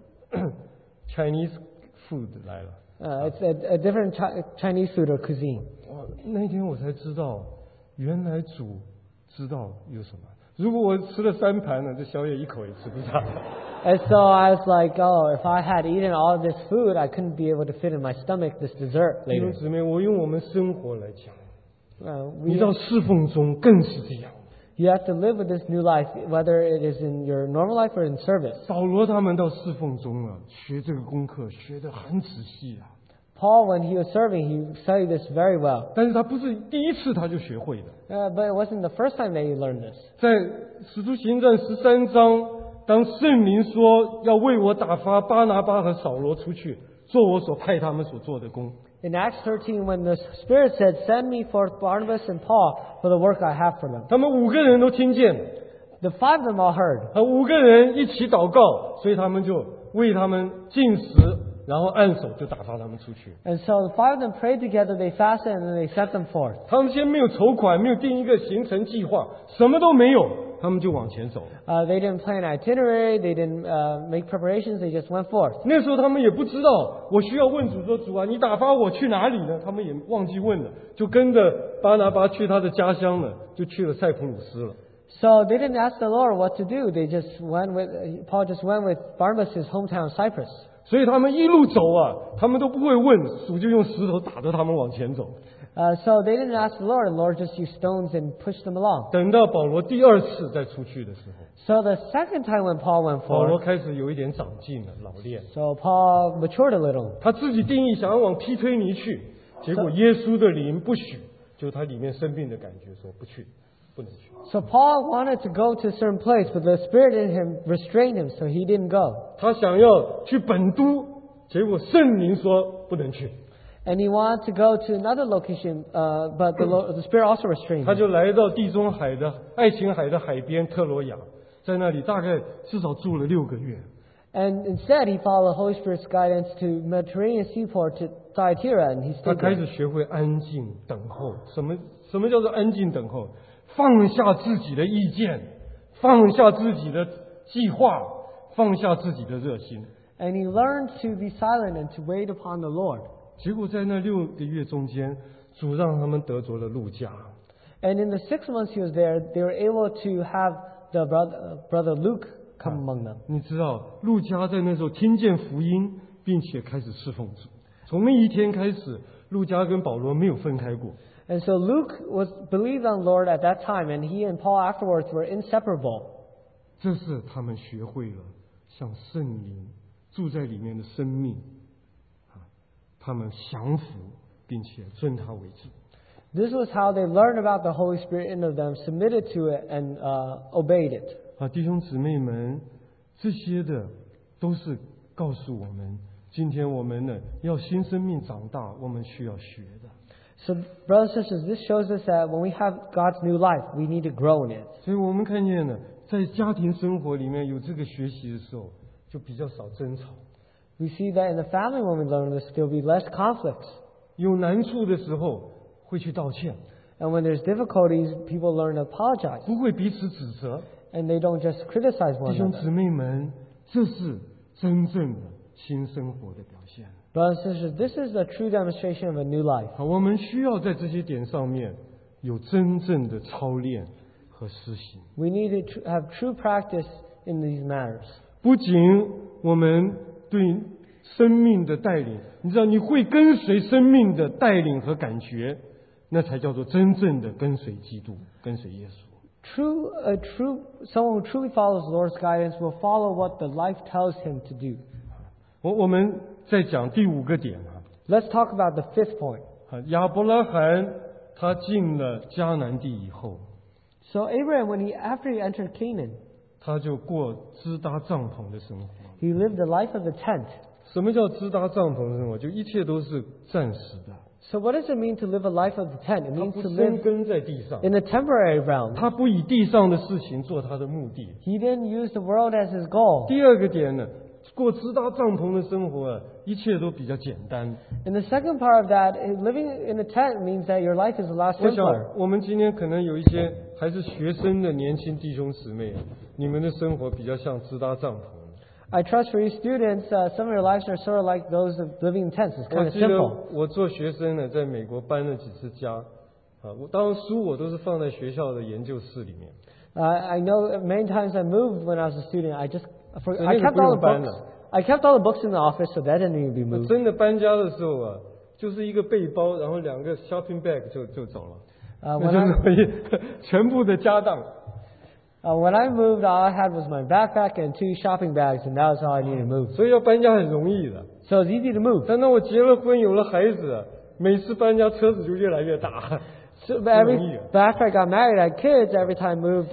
Chinese food 来了。 It's a different Chinese food or cuisine. 哇，那天我才知道，原来主知道有什么。如果我吃了3盘呢，这宵夜一口也吃不下。 And so I was like, oh, if I had eaten all of this food, I couldn't be able to fit in my stomach this dessert 弟兄 later. 姊妹，我用我们生活来讲， 你 We, 到侍奉中更是这样。 you have to live with this new life, whether it is in your normal life or in service. 保罗他们到侍奉中了，学这个功课学得很仔细啊。 Paul, when he was serving, he studied this very well. 但是他不是第一次他就学会的。 But it wasn't the first time that he learned this. 在使徒行传13章，当圣灵说要为我打发巴拿巴和扫罗出去，做我所派他们所做的工。 In Acts 13, when the Spirit said, send me forth Barnabas and Paul for the work I have for them. 他们5个人都听见了， The 5 of them all heard. 5个人一起祷告，所以他们就为他们禁食，然后按手就打发他们出去。 And so the 5 of them prayed together, they fasted, and then they sent them forth. 他们先没有筹款，没有定一个行程计划，什么都没有，他们就往前走。 They didn't plan an itinerary, they didn't make preparations, they just went forth. 那时候他们也不知道，我需要问主说：“主啊，你打发我去哪里呢？”他们也忘记问了，就跟着巴拿巴去他的家乡了，就去了塞浦路斯了。 So they didn't ask the Lord what to do. They just went with, Paul just went with Barnabas, his hometown Cyprus. 所以他们一路走啊，他们都不会问，主就用石头打着他们往前走。 So they didn't ask the Lord, and the Lord just used stones and pushed them along. 等到保罗第2次再出去的时候， So the second time when Paul went 保罗 forth, 开始有一点长进了，老练。 so Paul matured a little. 他自己定义想要往庇推尼去，结果耶稣的灵不许，就他里面生病的感觉说不去，不能去。 So Paul wanted to go to a certain place, but the Spirit in him restrained him, so he didn't go. 他想要去本都，结果圣灵说不能去。 And he wanted to go to another location, but the Spirit also restrained 他 him. 就来到地中海的爱琴海的海边特罗亚，在那里大概至少住了6个月。 And instead, he followed the Holy Spirit's guidance to Mediterranean seaport to Thyatira, and he 他 stayed 开 there. 始学会安静等候。什么叫做安静等候？放下自己的意见，放下自己的计划，放下自己的热心。 And he learned to be silent and to wait upon the Lord. 结果在那6个月中间，主让他们得着了路加。 And in the 6 months he was there, they were able to have the brother Luke come among them. 你知道，路加在那时候听见福音，并且开始侍奉主。从那一天开始，路加跟保罗没有分开过。 And so Luke was believed on the Lord at that time, and he and Paul afterwards were inseparable. 这是他们学会了像圣灵住在里面的生命，他们降服并且尊他为主。 This was how they learned about the Holy Spirit in them, submitted to it, and obeyed it. 弟兄姊妹们，这些的都是告诉我们，今天我们呢要新生命长大，我们需要学的。 So, brothers and sisters, this shows us that when we have God's new life, we need to grow in it. 所以我们看见呢，在家庭生活里面有这个学习的时候，就比较少争吵。 We see that in the family when we learn this, there will be less conflicts. 有难处的时候会去道歉， And when there's difficulties, people learn to apologize. 不会彼此指责。 And they don't just criticize one 弟兄 another. 姊妹们，这是真正的新生活的表现。 Brothers and sisters, this is the true demonstration of a new life. 好，我们需要在这些点上面有真正的操练和实行。 We need to have true practice in these matters. 不仅我们对生命的带领，你知道，你会跟随生命的带领和感觉，那才叫做真正的跟随基督，跟随耶稣。 Someone who truly follows the Lord's guidance will follow what the life tells him to do. 我们再讲第5个点啊， Let's talk about the 5th point. 亚伯拉罕他进了迦南地以后， So Abraham, after he entered Canaan, 他就过支搭帐篷的生活。 he lived the life of the tent. 什么叫支搭帐篷的生活？就一切都是暂时的， So what does it mean to live a life of the tent? It 他 means 不 to 生 live 根在地上， in the temporary realm. 他不以地上的事情做他的目的。 He didn't use the world as his goal. 第2个点呢，过支搭帐篷的生活啊，一切都比较简单。 And the second part of that, living in a tent means that your life is a lot 我想 simpler. 我们今天可能有一些还是学生的年轻弟兄姊妹，你们的生活比较像支搭帐篷。 I trust for you students, some of your lives are sort of like those of living in tents. It's 我 kind of 记得 simple. 我做学生呢，在美国搬了几次家，我当然书我都是放在学校的研究室里面。 I know many times I moved when I was a student. I 那个 kept 不 all 用 the 搬 books. 了。 I kept all the books in the office, so that didn't need to be moved. 真的搬家的时候啊，就是一个背包，然后2个 shopping bag 就走了， When 那就是全部的家当。 when I moved, all I had was my backpack and 2 shopping bags, and that was all I needed to move. 所以要搬家很容易的。 So it's easy to move. 但当我结了婚，有了孩子，每次搬家车子就越来越大。 So but after I got married, I had kids. Every time I moved,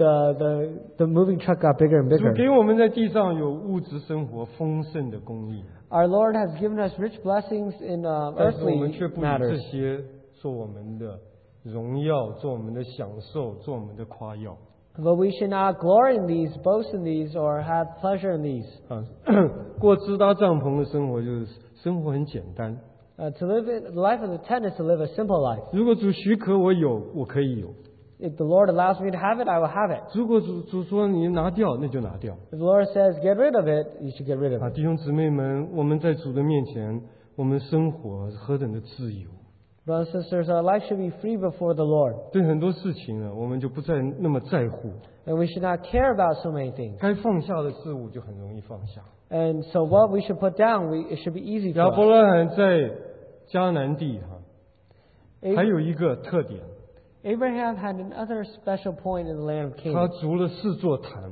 the moving truck got bigger and 主 bigger. 给我们在地上有物质生活丰盛的供应， Our Lord has given us rich blessings in 但是我 earthly 们却不以这 matters. 些做我们的荣耀，做我们的享受，做我们的夸耀。 But we should not glory in these, boast in these, or have pleasure in these. 过支搭帐篷的生活就是生活很简单。 To live the life of the tent is to live a simple life. 如果主许可我有，我可以有； If the Lord allows me to have it, I will have it. 如果主说你拿掉，那就拿掉。 If the Lord says get rid of it, you should get rid of it. 弟兄姊妹们，我们在主的面前，我们生活何等的自由！ Brothers and sisters, our life should be free before the Lord. 对很多事情呢，我们就不再那么在乎， And we should not care about so many things. 该放下的事物就很容易放下。 And so what we should put down, it should be easy 亚 for 伯 us. 拉罕在迦南地还有一个特点， Abraham had another special point in the land of 他 Canaan. 筑了4座坛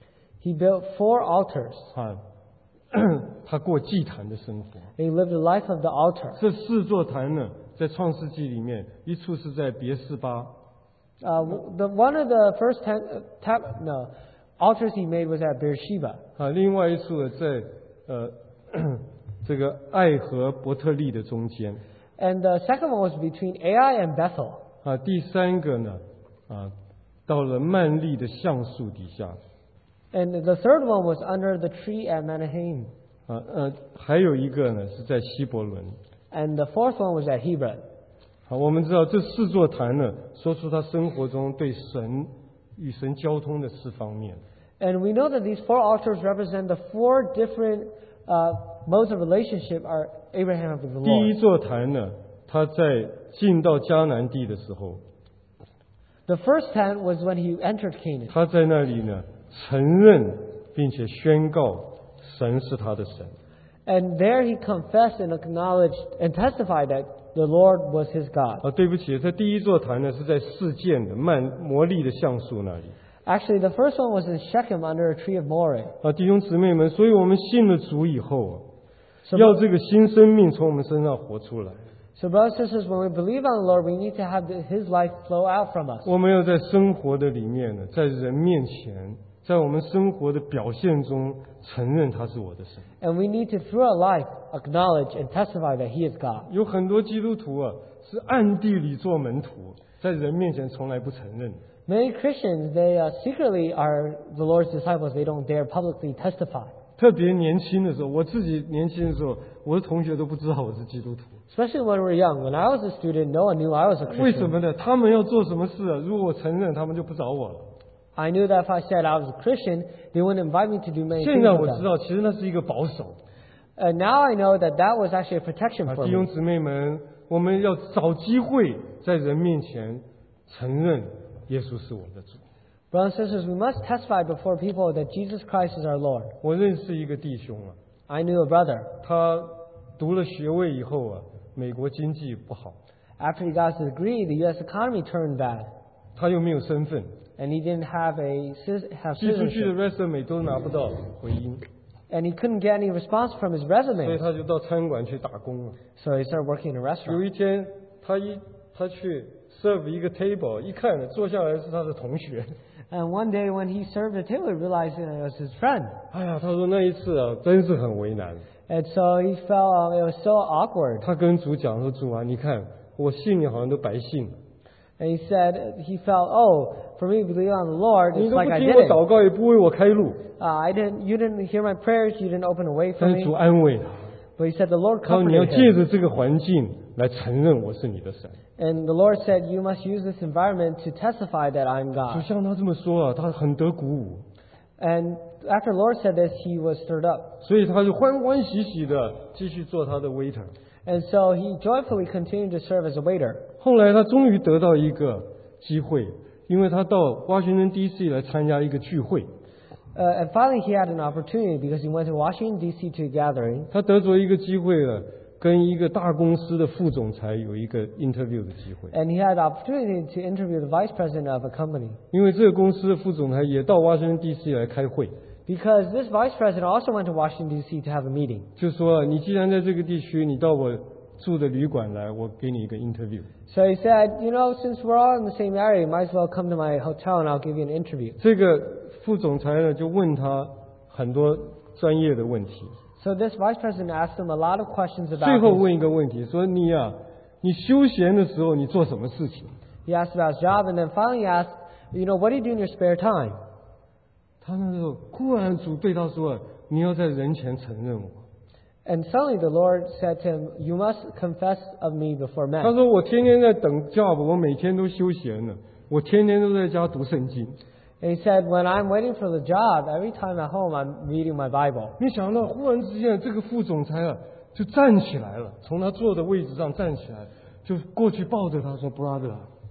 He built 4 altars. 他过祭坛的生活。 He lived the life of the altar. 这4座坛呢，在创世纪里面，一处是在别是巴， One of the first altars he made was at Beersheba. 另外一处在这个爱和伯特利的中间。 And the second one was between Ai and Bethel. 第三个呢，到了曼利的橡树底下。 And the third one was under the tree at Manaheim. 还有一个呢是在希伯伦。 And the fourth one was at Hebron. 好，我们知道这4座坛呢，说出他生活中对神与神交通的4方面。 And we know that these 4 altars represent the 4 different modes of relationship Abraham had with the 第一 Lord. 座坛呢，他在进到迦南地的时候， The first tent was when he entered Canaan. 他在那里呢承认并且宣告神是他的神。 And there he confessed and acknowledged and testified that the Lord was his God. 对不起，这第一座坛呢是在示剑的摩利的橡树那里。 Actually, the first one was in Shechem under a tree of Moreh. 弟兄姊妹们，所以我们信了主以后要这个新生命从我们身上活出来。 So brothers and sisters, when we believe on the Lord, we need to have his life flow out from us. 我们要在生活的里面呢，在人面前，在我们生活的表现中承认他是我的神。 And we need to, through our life, acknowledge and testify that he is God. 有很多基督徒是暗地里做门徒，在人面前从来不承认。 Many Christians, they secretly are the Lord's disciples. They don't dare publicly testify. 特别年轻的时候，我自己年轻的时候，我的同学都不知道我是基督徒。 Especially when we were young. When I was a student, no one knew I was a Christian. 为什么呢？他们要做什么事如果我承认，他们就不找我了。 I knew that if I said I was a Christian, they wouldn't invite me to do many 现 things 在 with 我 them. 知道，其实那是一个保守。 Now I know that that was actually a protection for 弟 me. 兄姊妹们，我们要找机会在人面前承认耶稣是我的主。 Brothers and sisters, we must testify before people that Jesus Christ is our Lord. 我认识一个弟兄 I knew a brother. 他读了学位以后美国经济不好， After he got his degree, the U.S. economy turned bad. 他又没有身份， And he didn't have 寄出去的 citizenship. resume 都拿不到回音， And he couldn't get any response from his 所以 resume. 他就到餐馆去打工了。 So he started working in a 有 restaurant. 一天，他去 serve 一个 table， 一看坐下来是他的同学。 And one day when he served the table, he realized it was his friend. 哎呀，他说那一次真是很为难。 And so he felt it was so awkward. 他跟主讲说：“主啊，你看我信你好像都白信了， And he said he felt, oh, for me to believe on the Lord, 你 it's 都不 like I 听我 didn't. 祷告，也不为我开路。” You didn't hear my prayers, you didn't open a way for 但是 me. 主安慰他， But he said the Lord 他说：“你要 comforted 借 him. 着这个环境来承认我是你的神。” And the Lord said, you must use this environment to testify that I'm 就 God. 像他这么说他很得鼓舞， And after the Lord said this, he was stirred up. 所以他就欢欢喜喜的继续做他的 waiter。 And so he joyfully continued to serve as a waiter. 后来他终于得到一个机会，因为他到华盛顿 DC 来参加一个聚会， And finally he had an opportunity because he went to Washington, D.C. to a gathering. 他得着一个机会了，跟一个大公司的副总裁有一个 interview 的机会。 And he had the opportunity to interview the vice president of a company. 因为这个公司的副总裁也到华盛顿 DC 来开会， Because this vice president also went to Washington, D.C. to have a meeting. 就说你既然在这个地区，你到我住的旅馆来，我给你一个 interview。 So he said, since we're all in the same area, you might as well come to my hotel and I'll give you an interview. 这个副总裁呢就问他很多专业的问题， So this vice president asked him a lot of questions 最 about 后 his, 问一个问题，说你休闲的时候你做什么事情？ he asked about his job, and then finally he asked, what do you do in your spare time? 他那时候忽然主对他说：“你要在人前承认我。” And suddenly the Lord said to him, you must confess of me before 他 men. 说：“我天天在等 job， 我每天都休闲了，我天天都在家读圣经。” And he said, when I'm waiting for the job, every time at home I'm reading my Bible. 没想到忽然之间，这个副总裁就站起来了，从他坐的位置上站起来，就过去抱着他说 ：“Brother。”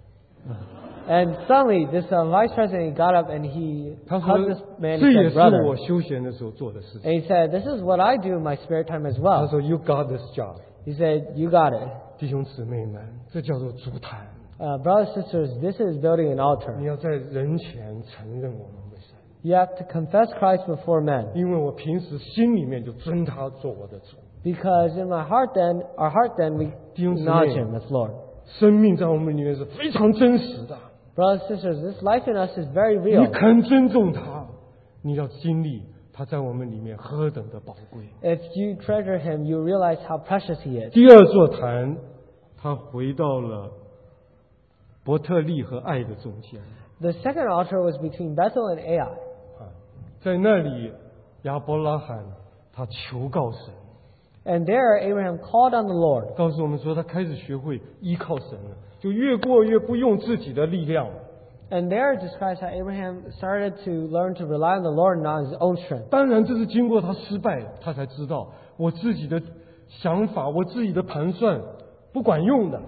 And suddenly this vice president got up and he 他说 hugged this：“ man 这 and 也 said, 是 brother. 我休闲的时候做的事情。 And he said, this is what I do in my spare time as ” 他 well. 说：“You got this job。” He said, you got it. 弟兄姊妹们，这叫做足坛。 Brothers and sisters, this is building an 你 altar. 要在人前承认我们为神， You have to confess Christ before men. 因为我平时心里面就尊他做我的主。 Because in our heart then, we 弟兄姊 acknowledge 妹 Him as Lord. 生命在我们里面是非常真实的。 Brothers and sisters, this life in us is very 你 real. 肯尊重他，你要经历他在我们里面何等的宝贵。 If you treasure Him, you realize how precious He is. 第二座坛他回到了伯特利和爱的中间。 The second altar was between Bethel and Ai. 在那里，亚伯拉罕他求告神， And there Abraham called on the Lord. 告诉我们说他开始学会依靠神了，就越过越不用自己的力量。 And there it describes how Abraham started to learn to rely on the Lord, not his own strength. 当然，这是经过他失败，他才知道我自己的想法、我自己的盘算不管用的。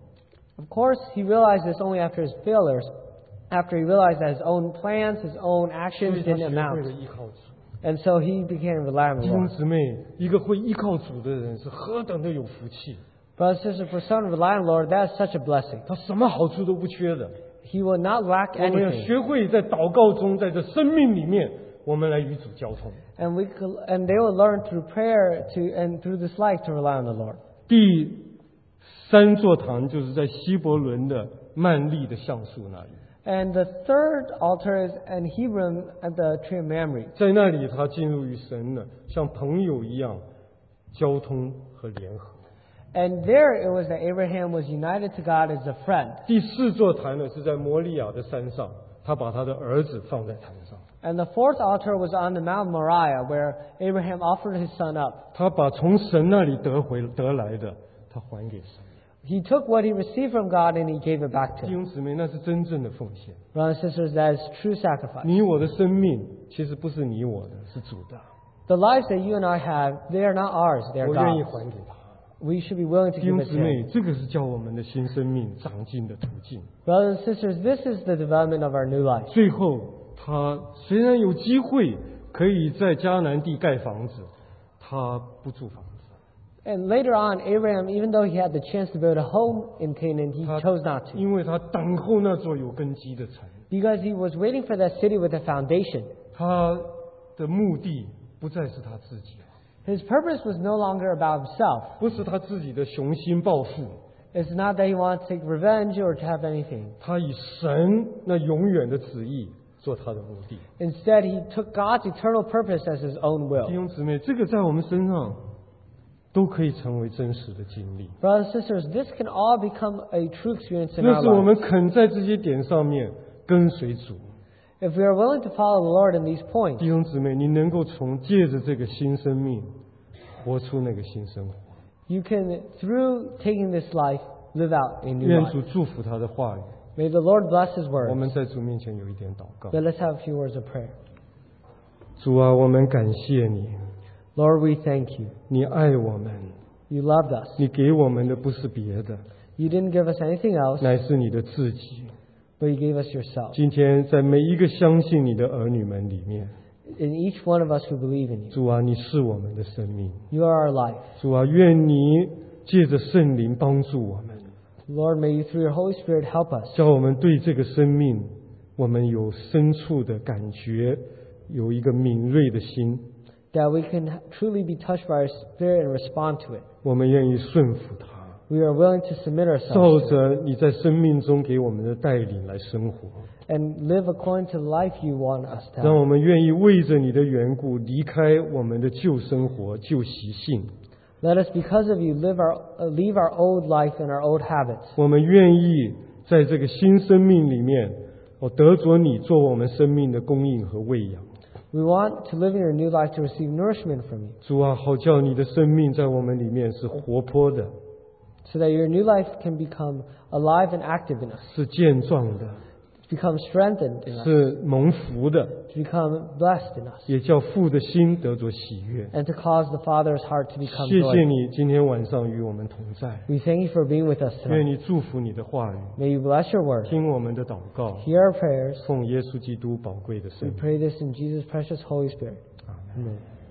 Of course, he realized this only after his failures, after he realized that his own plans, his own 所 actions 以他 didn't 学会了 amount. 依靠主。 And so he began to rely on 弟 the 兄 Lord. 姊妹，一个会依靠主的人是何等的有福气！ Brothers and sisters, for someone to rely on the Lord, that is such a blessing. 他什么好处都不缺的。 He will not lack 我们要 anything. 学会在祷告中，在这生命里面，我们来与主交通。 And they will learn through prayer and through this life to rely on the Lord. 第三座堂就是在希伯伦的曼利的橡树那里， And the third altar is in Hebron at the tree of Mamre. 在那里他进入与神了，像朋友一样交通和联合。 And there it was that Abraham was united to God as a friend. 第四座坛呢是在摩利亚的山上，他把他的儿子放在坛上， And the fourth altar was on the Mount Moriah, where Abraham offered his son up. 他把从神那里得来的，他还给神。 He took what he received from God and he gave it back to 弟 him. 兄姊妹，那是真正的奉献。 Brothers and sisters, that is true sacrifice. 你我的生命其实不是你我的，是主的。 The lives that you and I have, they are not ours, they are 我愿意 God's. 还给他。 We should be willing to 弟 give 兄 it 姊 to 妹， him. 这个是叫我们的新生命长进的途径。 Brothers and sisters, this is the development of our new life. 最后，他虽然有机会可以在迦南地盖房子，他不住房子。 And later on, Abraham, even though he had the chance to build a home in Canaan, he 他 chose not to. 因为他等候那座有根基的城。 Because he was waiting for that city with a foundation. 他的目的不再是他自己， His purpose was no longer about himself. 不是他自己的雄心抱负， It's not that he wanted to take revenge or to have anything. 他以神那永远的旨意做他的目的。 Instead, he took God's eternal purpose as his own 弟 will. 兄姊妹，这个在我们身上都可以成为真实的经历。 Brothers and sisters, this can all become a true experience in 那 our 是我们 lives. 肯在这些点上面跟随主。 If we are willing to follow the Lord in these 弟 points, 兄姊妹，你能够借着这个新生命，活出那个新生活。 you can, through taking this life, live out a new 愿 life. 主祝福他的话语。 May the Lord bless his 我 words. 们在主面前有一点祷告。 Let us have a few words of prayer. 主啊，我们感谢你， Lord, we thank you. 你爱我们， You loved us. 你给我们的不是别的， You didn't give us anything else, 乃是你的自己。 but you gave us yourself. 今天在每一个相信你的儿女们里面， In each one of us who believe in you, 主啊，你是我们的生命。 you are our life. 主啊，愿你借着圣灵帮助我们， Lord, may you through your Holy Spirit help us, 叫我们对这个生命，我们有深处的感觉，有一个敏锐的心， that we can truly be touched by our Spirit and respond to it. 我们愿意顺服它， We are willing to submit 照 ourselves to it 着你在生命中给我们的带领来生活。 and live according to the life you want us to 让 have. 我们愿意为着你的缘故，离开我们的旧生活、旧习性。 Let us, because of you, leave our old life and our old habits. 我们愿意在这个新生命里面，得着你做我们生命的供应和喂养。 We want to live in your new life to receive nourishment from you, 主啊，好叫你的生命在我们里面是活泼的， so that your new life can become alive and active in us, 是健壮的， to become strengthened in us, 是蒙福的， to become blessed in us, 也叫父的心得着喜悦。 and to cause the Father's heart to become 谢谢 joyful. 你今天晚上与我们同在， We thank you for being with us 愿 tonight. 你祝福你的话语， May you bless your word, 听我们的祷告， hear our prayers. 奉耶稣基督宝贵的 We 圣名。 pray this in Jesus' precious Holy Spirit. 阿门。 Amen.